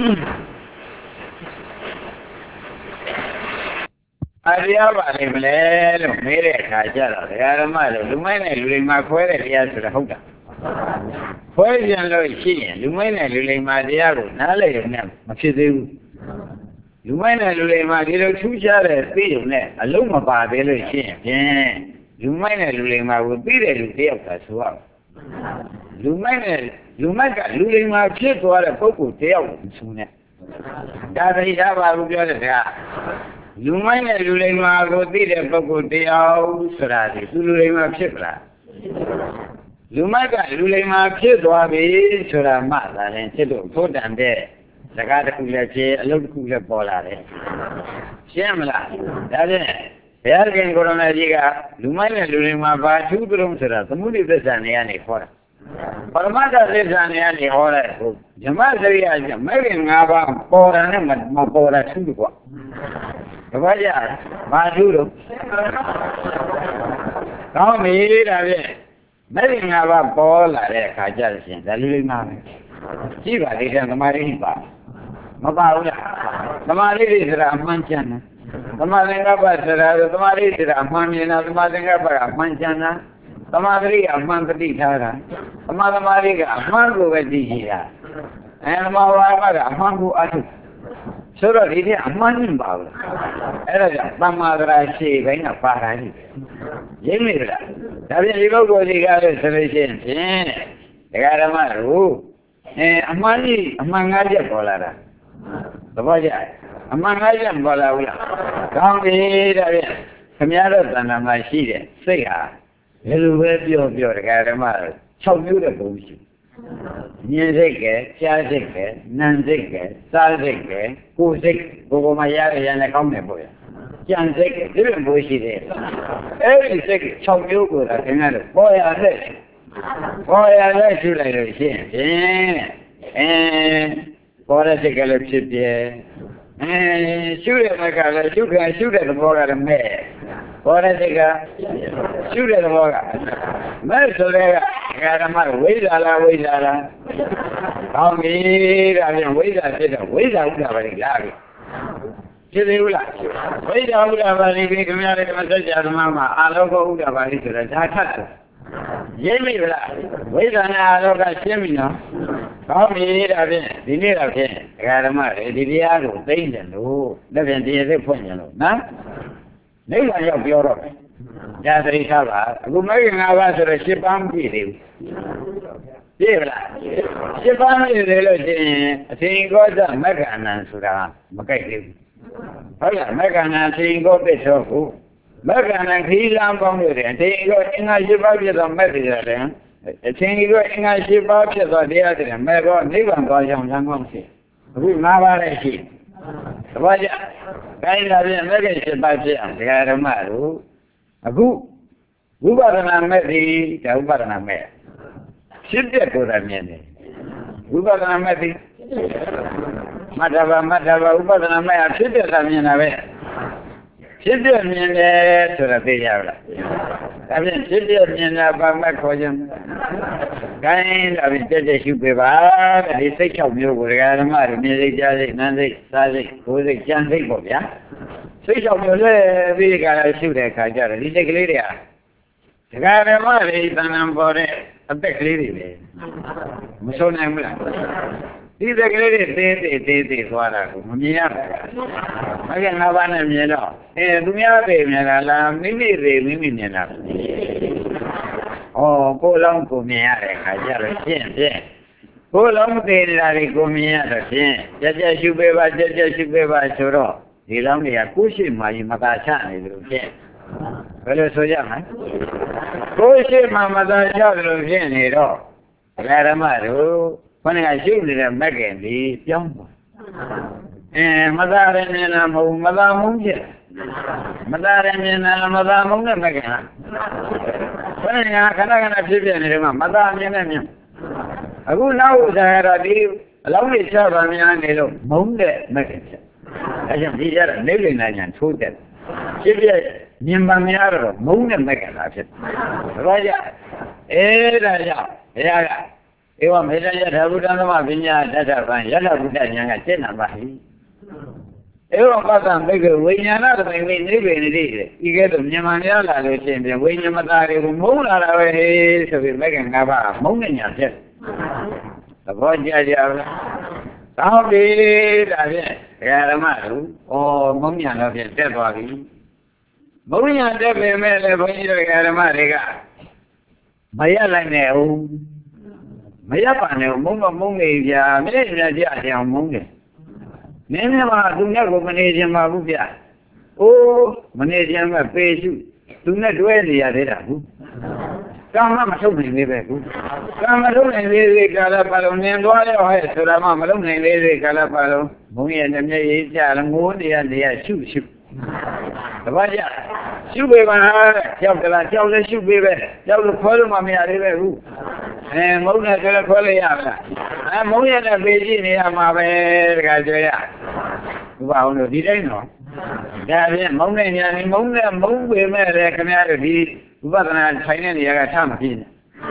အရိယပါလိမ့်မလဲလို့မေးတဲ့အခါကျတော့ဒကာဓမ္မတို့လူမိုင်းနဲ့လူလိမ္မာခွဲတဲ့တရားဆိုတာဟုတ်တာ။ခွဲပြန်လို့ရှိရင်လူမိုင်းနဲ့လူလိမ္မာတရားကိုနားလည်ရုံနဲ့မဖြစ်သေးဘူး။လူမိုင်းနဲ့လူလိမ္မာဒီလိုထူးခြားတဲ့သိရုံနဲ့အလုံးမပါသေးလို့ရှိရင်ဖြင့်လူမိုင်းနဲ့လူလိမ္မာကိုသိတဲ့လူတယောက်သာဆိုရအောင်။လူမိုင်းနဲ့လူမိုက်ကလူလိမ္မာဖြစ်သွားတဲ့ပုဂ္ဂိုလ်တယောက်ကိုဆိုနေ။ဒါသိရပါဘူးပြောတဲ့စကား။လူမိုင်းနဲ့လူလိမ္မာကိုသိတဲ့ပုဂ္ဂိုလ်တယောက်ဆိုတာဒီသူလူလိမ္မာဖြစ်ပလား။လူမိုက်ကလူလိမ္မာဖြစ်သွားပြီဆိုတာမှသာရင်ဖြစ်လို့ထိုးတန်တဲ့စကားတစ်ခုလည်းဖြစ်အလုပ်တစ်ခုလည်းပေါ်လာတယ်ရှင်းမလားဒါဖြင့်ဘုရားခင်ကိုရမကြီးကလူမိုင်းနဲ့လူလိမ္မာဘာထူးတုံးဆိုတာသမုဒိသစ္စာနေရနေခေါ်တာပရမတ္ထသစ္စာနေရနေဟောတဲ့ဟုတ်ဓမ္မစရိယကျမဲ့ခင်၅ပါးပေါ်တာနဲ့မပေါ်တာထူးတယ်ကွာတပည့်ရဘာထူးတော့ကောင်းပြီဒါဖြင့်မဲ့ခင်၅ပါးပေါ်လာတဲ့အခါကျလို့ရှိရင်ဒါလူလိမ္မာပဲကြည့်ပါလိမ့်တယ်သမာဓိပါမပါဘူးလားသမာဓိတွေဆိုတာအမှန်ချမ်းတာသမာသင်္ကပ္ပဆိုတာသမာဓိဆိုတာအမှန်မြင်တာသမာသင်္ကပ္ပကအမှန်ချမ်းတာသမာဓိကအမှန်တတိထားတာသမာသမာဓိကအမှန်ကိုပဲသိရှိတာအဲသမာဝါဒကအမှန်ကိုအထုဆိုတော့ဒီထဲအမှန်ကြီးပါဘူးအဲ့ဒါကြောင့်သမာဓိရှိဘိုင်းကပါတာကြီးရင်းမိလားဒါဖြင့်ဒီပုဂ္ဂိုလ်ကြီးကလည်းဆိုလို့ရှိရင်ဖြင့်ဒကာဓမ္မတို့အဲအမှန်ကြီးအမှန်ငါးချက်ပေါ်လာတာသဘောကျအမှန်ငါးချက်ပေါ်လာဘူးလားကောင်းပြီဒါဖြင့်ခင်ဗျားတို့တဏ္ဍာမှာရှိတဲ့စိတ်ဟာဘယ်လိုပဲပြောပြောဒကာဓမ္မတို့၆မျိုးတဲ့ပုံရှိမြင်စိတ်ကကြားစိတ်ကနာမ်စိတ်ကစားစိတ်ကကိုယ်စိတ်ကိုယ်ကမှရရရနဲ့ကောင်းတယ်ပေါ့ရကြံစိတ်ကဒီလိုမျိုးရှိတယ်အဲ့ဒီစိတ်၆မျိုးကိုသာခင်ဗျားတို့ပေါ်ရတဲ့ပေါ်ရတဲ့ရှုလိုက်လို့ရှိရင်ဖြင့်အဲပေါ်တဲ့စိတ်ကလည်းဖြစ်ပြဲအဲရှုတဲ့ဘက်ကလည်းရှုခံရှုတဲ့သဘောကလည်းမဲ့ပေါ်တဲ့စိတ်ကရှုတဲ့သဘောကမဲ့ဆိုတဲ့ကဓမ္မဝိဇ္ဇာလားဝိဇ္ဇာလားကောင်းပြီဒါပြန်ဝိဇ္ဇာဖြစ်တော့ဝိဇ္ဇာဥဒ္ဒါပါလိလားဖြစ်သေးဘူးလားဝိဇ္ဇာဥဒ္ဒါပါလိပြီခင်ဗျားလည်းဓမ္မစကြာသမမှာအာလောကဥဒ္ဒါပါလိဆိုတာဒါထပ်တယ်ရင်းမိလားဝိဇ္ဇာနဲ့အာလောကရှင်းပြီနော်ကောင်းပြီဒါဖြင့်ဒီနေ့တော့ဖြင့်ဓမ္မတွေဒီတရားကိုသိမ့်တယ်လို့လက်ဖြင့်တရားသိဖွင့်ကြလို့နော်နိဗ္ဗာန်ရောက်ပြောတော့မယ်။ဒါသတိထားပါအခုမဂ္ဂင်၅ပါးဆိုတော့ရှစ်ပါးမပြည့်သေးဘူး။ပြည့်လား။ရှစ်ပါးမပြည့်သေးလို့ရှိရင်အသင်္ကောသမဂ္ဂအနံဆိုတာမကြိုက်သေးဘူး။ဟုတ်လားမဂ္ဂအနံအသင်္ကောပစ္စောကိုမဂ္ဂအနံခီးလမ်းပေါင်းလို့တယ်အသင်္ကောအင်္ဂါရှစ်ပါးပြည့်သောမဂ္ဂရတယ်အသင်္ကောအင်္ဂါရှစ်ပါးပြည့်သောတရားတွေမဲ့တော့နိဗ္ဗာန်သွားကြောင်းလမ်းကောင်းရှိအခု၅ပါးလည်းရှိသဘောကျခိုင်းတာပြန်မဲ့ခဲ့ဖြစ်ပါဖြစ်အောင်ဒကာဓမ္မတို့အခုဝိပဿနာမဲ့ဒီဒါဝိပဿနာမဲ့ဖြစ်တဲ့ကိုယ်တိုင်မြင်တယ်ဝိပဿနာမဲ့ဒီမတ္တဘာမတ္တဘာဝိပဿနာမဲ့ဖြစ်တဲ့သာမြင်တာပဲဖြစ်တဲ့မြင်တယ်ဆိုတာသိရလားဒါပြန်ဖြစ်တဲ့မြင်တာဘာမှခေါ်ခြင်းခိုင်းတာပြန်တက်တက်ရှုပေးပါတဲ့ဒီစိတ်၆မျိုးကိုဒကာဓမ္မတို့မြင်စိတ်ကြားစိတ်နားစိတ်စားစိတ်ကိုယ်စိတ်ကြံစိတ်ပေါ့ဗျာစိတ်၆မျိုးလဲပြီးကြတာရှုတဲ့အခါကျတော့ဒီစိတ်ကလေးတွေကဒကာဓမ္မတွေတဏ္ဍာပေါ်တဲ့အသက်ကလေးတွေပဲမဆုံးနိုင်ဘူးလားဒီသက်ကလေးတွေသေးသေးသေးသေးသွားတာကိုမမြင်ရဘူး။ဟုတ်ကဲ့ငါးပါးနဲ့မြင်တော့အဲသူများတွေမြင်တာလားမိမိတွေမိမိမြင်တာ။ဩကိုယ်လုံးကိုမြင်ရတဲ့အခါကျတော့ရှင်းရှင်းကိုယ်လုံးသေးနေတာတွေကိုမြင်ရတော့ရှင်းကြက်ကြက်ရှုပေးပါကြက်ကြက်ရှုပေးပါဆိုတော့ဒီလောင်းတွေကကိုယ်ရှိမှရင်မသာချနေလို့ရှင်းဘယ်လိုဆိုကြမလဲကိုယ်ရှိမှမသာချလို့ရှင်းနေတော့ဓမ္မတို့ခொနကရှုနေတဲ့မက်ကင်ဒီပြောင်းသွားအဲမသာရမြင်တာမဟုတ်မသာမုန်းချက်မသာရမြင်တာမသာမုန်းတဲ့မက်ကင်လားခொနကခဏခဏဖြစ်ပြနေတယ်မှာမသာမြင်တဲ့မြင်အခုနောက်ဥစ္စာကတော့ဒီအလောင်းလေးချပါများနေလို့မုန်းတဲ့မက်ကင်ချက်အဲကြောင့်ဒီကြတော့နေလိမ့်နိုင်ညာထိုးတယ်ဖြစ်ပြမြင်ပါများတော့မုန်းတဲ့မက်ကင်လားဖြစ်ဒါကြအဲဒါကြောင့်ဘုရားကဧဝမေတ္တယထာဘုဒ္ဓသမပညာတတ္ထဗံယထာဘုဒ္ဓဉာဏ်ကစိတ်နာပါဟိဧဝပတ္တံဘိက္ခဝိညာဏသမိန်နိဗ္ဗေနတိဤကဲ့သို့မြန်မာများလာလို့ရှိရင်ဝိညာဉ်မသားတွေကိုမုန်းလာတာပဲဟေးဆိုပြီးမဂ္ဂင်၅ပါးမုန်းတဲ့ညာဖြစ်သဘောကျကြလားသောက်ပြီဒါဖြင့်ဓမ္မတို့ဩမုန်းညာတော့ဖြင့်တက်သွားပြီမုန်းညာတက်ပေမဲ့လည်းဘုန်းကြီးတို့ဓမ္မတွေကမရလိုက်နဲ့ဦးမရပါနဲ့မုန်းတော့မုန်းနေဗျာမင်းလည်းကြကြအောင်မုန်းတယ်နင်းနေမှာသူနဲ့ကိုမနေခြင်းပါဘူးဗျာအိုးမနေခြင်းမဲ့ပေရှုသူနဲ့တွဲနေရသေးတာဘူးကံမမထုတ်နိုင်သေးပဲဘူးကံမထုတ်နိုင်သေးသေးကာလပါလုံးနင်းသွားရောဟဲ့ဆိုတာမှမလုပ်နိုင်သေးသေးကာလပါလုံးဘုန်းကြီးရဲ့မျက်ရည်ကြလည်းငိုးနေရနေရရှုရှုတပတ်ကြရှုပေးပါကြောက်ကလားကြောက်လည်းရှုပေးပဲကြောက်လို့ခွဲလို့မမရသေးပဲဘူးအဲမုန်းနဲ့ဆိုလည်းခွဲလို့ရမလားအဲမုန်းရတဲ့ပေကြည့်နေရမှာပဲတခါကြွရဥပအောင်လို့ဒီတိုင်းတော့ဒါဖြင့်မုန်းတဲ့ညာနေမုန်းတဲ့မုန်းပေမဲ့လည်းခင်ဗျားတို့ဒီဥပဒနာထိုင်တဲ့နေရာကထမဖြစ်နဲ့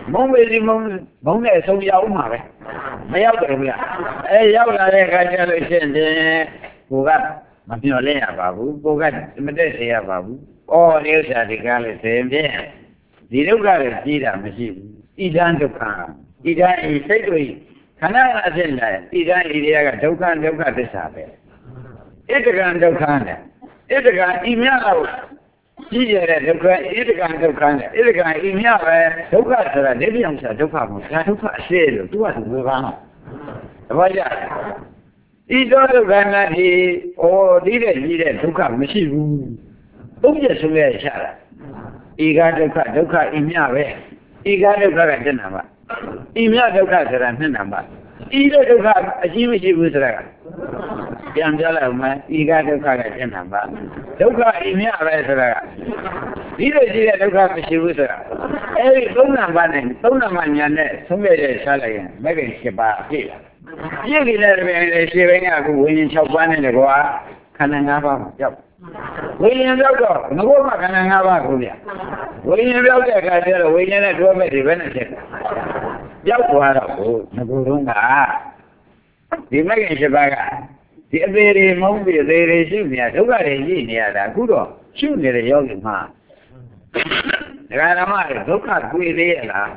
မုံမေဒီမုံမုံနဲ့ဆုံးရောက်မှာပဲမရောက်တယ်ဗျာအဲရောက်လာတဲ့အခါကျလို့ရှိရင်ကိုကမပြောလဲရပါဘူးကိုကမတက်စေရပါဘူးဩဒီဥစ္စာဒီကားလို့ဆိုရင်ဖြင့်ဒီဒုက္ခတွေကြီးတာမရှိဘူးဣဒံဒုက္ခဣဒံဤစိတ်တွေခန္ဓာအဖြစ်နဲ့ဣဒံဤတွေကဒုက္ခဒုက္ခသစ္စာပဲဣဒကံဒုက္ခနဲ့ဣဒကံဤမြတ်လို့ကြီးရတဲ့ဒုက္ခဣဒကံဒုက္ခနဲ့ဣဒကံဤမြတ်ပဲဒုက္ခဆိုတာဒိဋ္ဌိအောင်ဆိုတာဒုက္ခမဟုတ်ဒါဒုက္ခအစစ်လို့သူကသူဝေဘာတပည့်ကြဤသောဒုက္ခနဲ့ဒီဩဒီတဲ့ကြီးတဲ့ဒုက္ခမရှိဘူးဥပ္ပယဆိုရချတာဤကဒုက္ခဒုက္ခဤမြပဲဤကဒုက္ခကတဏ္ဍပါဤမြဒုက္ခဆိုတာနှစ်နံပါတ်ဤတဲ့ဒုက္ခအရှိမရှိဘူးဆိုတာကပြန်ပြောလိုက်မှဤကဒုက္ခကတဏ္ဍပါဒုက္ခဤမြပဲဆိုတာကဒီလိုရှိတဲ့ဒုက္ခမရှိဘူးဆိုတာအဲဒီသုံးနံပါတ်နဲ့သုံးနံပါတ်ညာနဲ့ဆုံးဖြတ်တဲ့ရှားလိုက်ရင်မဂ္ဂင်၈ပါးပြည့်လာပြည့်ပြီလည်းပဲရှင်းပိုင်းကအခုဝိညာဉ်၆ပါးနဲ့ကွာခန္ဓာ၅ပါးမှာကြောက်ဝိညာဉ်ပြောက်တော့ငဘောမှာခန္ဓာ၅ပါးကိုဗျဝိညာဉ်ပြောက်တဲ့အခါကျတော့ဝိညာဉ်နဲ့တွဲမဲ့ဒီဘက်နဲ့ဖြစ်တယ်ပြောက်သွားတော့ကိုငဘောတုံးကဒီမဂ္ဂင်၈ပါးကဒီအသေးတွေမုန်းပြီးအသေးတွေရှိနေရဒုက္ခတွေရှိနေရတာအခုတော့ရှိနေတဲ့ယောဂီမှာဒကာဓမ္မတွေဒုက္ခတွေ့သေးရဲ့လား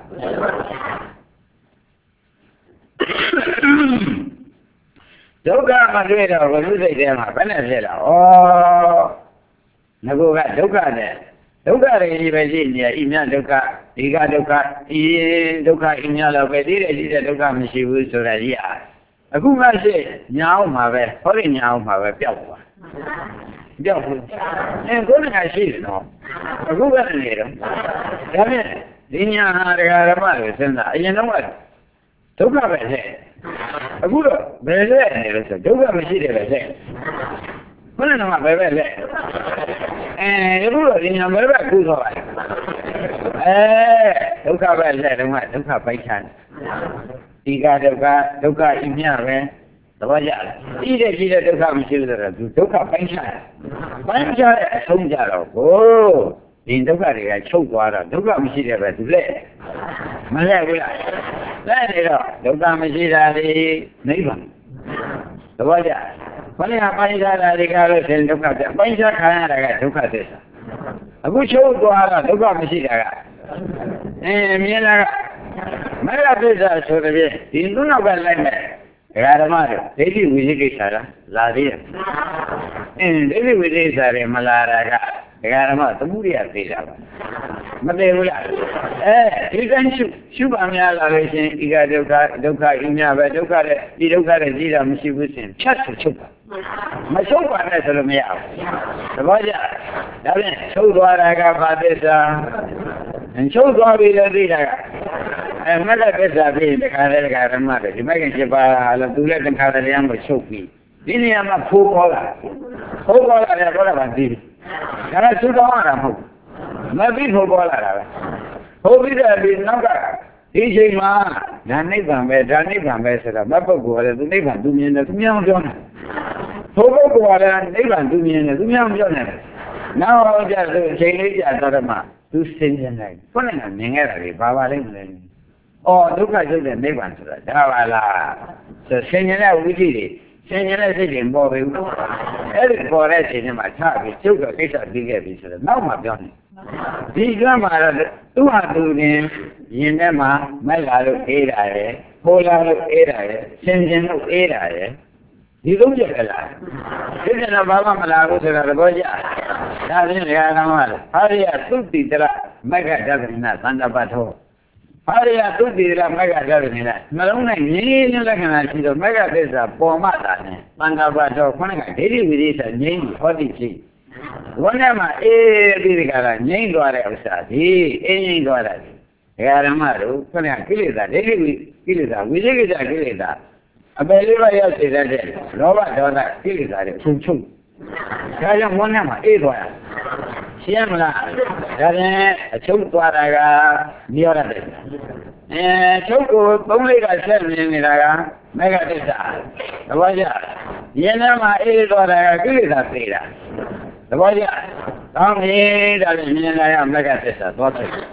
ဒုက္ခမတွေ့တော့ဘုသူစိတ်ထဲမှာဘယ်နဲ့ဖြစ်လာဩငါကဒုက္ခနဲ့ဒုက္ခတွေကြီးပဲရှိနေရဤမြဒုက္ခဒီကဒုက္ခဤဒုက္ခဤမြတော့ပဲဒီတဲ့ဒီတဲ့ဒုက္ခမရှိဘူးဆိုတာကြီးอ่ะအခုမှရှိညာအောင်မှာပဲဟောဒီညာအောင်မှာပဲပျောက်သွားပျောက်ဘူးအဲကိုယ်ကရှိတယ်နော်အခုကနေတော့ဒါဖြင့်ဒီညာဟာဒကာဓမ္မတွေစဉ်းစားအရင်တော့ဒုက္ခပဲတဲ့အခုတော့ဘယ်လဲနေလဲဆိုဒုက္ခမရှိတယ်ပဲတဲ့ဘယ်နဲ့မှဘယ်ပဲလဲအဲအခုတော့ဒီညာဘယ်ပဲကူဆိုပါလဲအဲဒုက္ခပဲလဲတော့မှဒုက္ခပိုက်ချတယ်ဒီကဒုက္ခဒုက္ခအမြပဲသဘောကျလားဤတဲ့ကြီးတဲ့ဒုက္ခမရှိလို့ဆိုတော့သူဒုက္ခပိုင်းခြားတယ်ပိုင်းခြားတဲ့အဆုံးကြတော့ကိုဒီဒုက္ခတွေကချုပ်သွားတော့ဒုက္ခမရှိတဲ့ပဲသူလက်မလဲဘူးလားလက်နေတော့ဒုက္ခမရှိတာဒီနိဗ္ဗာန်သဘောကျဘယ်ဟာပိုင်းခြားတာဒီကလို့ဆိုရင်ဒုက္ခပြပိုင်းခြားခံရတာကဒုက္ခသစ္စာအခုချုပ်သွားတော့ဒုက္ခမရှိတာကအဲမြင်လာကမဂ္ဂသစ္စာဆိုတဲ့ဒီသူ့နောက်ကလိုက်မဲ့ဒကာဓမ္မတို့ဒိဋ္ဌိဝိသိကိစ္စလားလာသေးတယ်အင်းဒိဋ္ဌိဝိသိကိစ္စတွေမလာတာကဒကာဓမ္မသမှုရိယသိတာပါမသိဘူးလားအဲဒီကံရှုရှုပါများလာလို့ရှင်ဤကဒုက္ခဒုက္ခဤမြပဲဒုက္ခတဲ့ဒီဒုက္ခတဲ့ကြီးတာမရှိဘူးရှင်ဖြတ်ဆိုချုပ်ပါမချုပ်ပါနဲ့ဆိုလို့မရဘူးသဘောကျဒါဖြင့်ချုပ်သွားတာကဘာသစ္စာချုပ်သွားပြီလို့သိတာကအဲမဂ္ဂသစ္စာပြီးတခါလေတခါဓမ္မတွေဒီမဂ္ဂင်၈ပါးလို့သူလည်းတခါတည်းရမ်းကိုချုပ်ပြီးဒီနေရာမှာဖိုးပေါ်လာဖိုးပေါ်လာတယ်တော့လည်းသိပြီဒါကသုတော်ရတာမဟုတ်မပြီးဖိုးပေါ်လာတာပဲဖိုးပြီးတယ်ဒီနောက်ကဒီချိန်မှာဒါနိဗ္ဗာန်ပဲဒါနိဗ္ဗာန်ပဲဆိုတော့မပုဂ္ဂိုလ်ကလည်းသူနိဗ္ဗာန်သူမြင်တယ်သူမြောင်ပြောတယ်ဖိုးပုဂ္ဂိုလ်ကလည်းနိဗ္ဗာန်သူမြင်တယ်သူမြောင်ပြောတယ်နောက်ကြဆိုအချိန်လေးကြာတော့မှသူစဉ်းစားလိုက်ခုနကမြင်ခဲ့တာလေဘာပါလိမ့်မလဲအော်ဒုက္ခချုပ်တဲ့နိဗ္ဗာန်ဆိုတာဒါပါလားဆိုဆင်ញတဲ့ဝိသိတွေဆင်ញတဲ့စိတ်တွေပေါ်ပြီအဲ့ဒီပေါ်တဲ့အချိန်မှာထားပြီးကျုပ်ကကိစ္စပြီးခဲ့ပြီဆိုတော့နောက်မှပြောနေဒီကမှာတော့သူ့ဟာသူတင်ရင်ထဲမှာမိုက်လာလို့အေးတာရယ်ပိုလာလို့အေးတာရယ်ဆင်ញလို့အေးတာရယ်ဒီသုံးချက်ကလားဒီကနေ့ဘာမှမလာဘူးဆိုတာသဘောကျဒါဖြင့်တရားနာမှာဟာရိယသုတိတရမဂ္ဂဒသနာသန္တပတ်ထောဟာရိယသုတိတရမဂ္ဂဒသနာနှလုံးနဲ့ငြင်းငြင်းလက္ခဏာရှိတော့မဂ္ဂသစ္စာပေါ်မှတာနဲ့သန္တပတ်ထောခொနကဒိဋ္ဌိဝိသေသငြင်းဟောတိရှိဝန်းထဲမှာအေးပြီးဒီကလာငြင်းသွားတဲ့ဥစ္စာဒီအင်းငြင်းသွားတာဒီဓမ္မတို့ခொနကကိလေသာဒိဋ္ဌိဝိကိလေသာဝိသေကိစ္စကိလေသာအပယ်လေးပါးရောက်စေတတ်တဲ့လောဘဒေါသကိလေသာတွေချုပ်ချုပ်ဒါကြောင့်ဝန်းထဲမှာအေးသွားရရှင်းမလားဒါပြန်အချုပ်သွားတာကနိရောဓသစ္စာအဲချုပ်ကိုသုံးလေးကဆက်နေနေတာကမဂ္ဂသစ္စာသဘောကျရင်းထဲမှာအေးသွားတာကကိလေသာသိတာသဘောကျကောင်းပြီဒါပြန်မြင်လာရမဂ္ဂသစ္စာသွားဖြစ်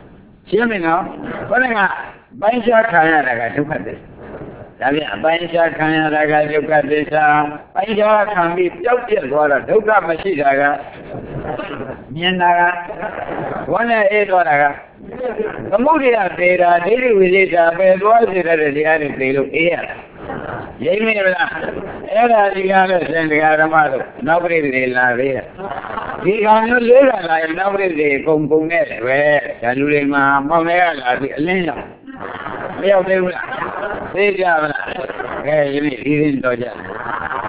ရှင်းပြီနော်ဘယ်ကပိုင်းခြားခံရတာကဒုက္ခသစ္စာဒါပြန်ပိုင်းခြားခံရတာကဒုက္ခသစ္စာပိုင်းခြားခံပြီးပျောက်ပြက်သွားတော့ဒုက္ခမရှိတာကမြင်တာကဝမ်းနဲ့အေးသွားတာကသမုဒိယသေတာဒိဋ္ဌိဝိသေတာပဲသွားစေတဲ့တရားတွေသိလို့အေးရတာရိပ်မိလားအဲ့ဒါဒီကားလို့သင်္ဃာဓမ္မတို့နောက်ပြိတိလာသေးတယ်ဒီကောင်မျိုးလေးလာလာရင်နောက်ပြိတိကုံကုံနဲ့ပဲဒါလူတွေမှာမောင်လေးကလာပြီးအလင်းရောက်မရောက်သေးဘူးလားသိကြပါလားကဲယနေ့ဒီရင်တော့ကြ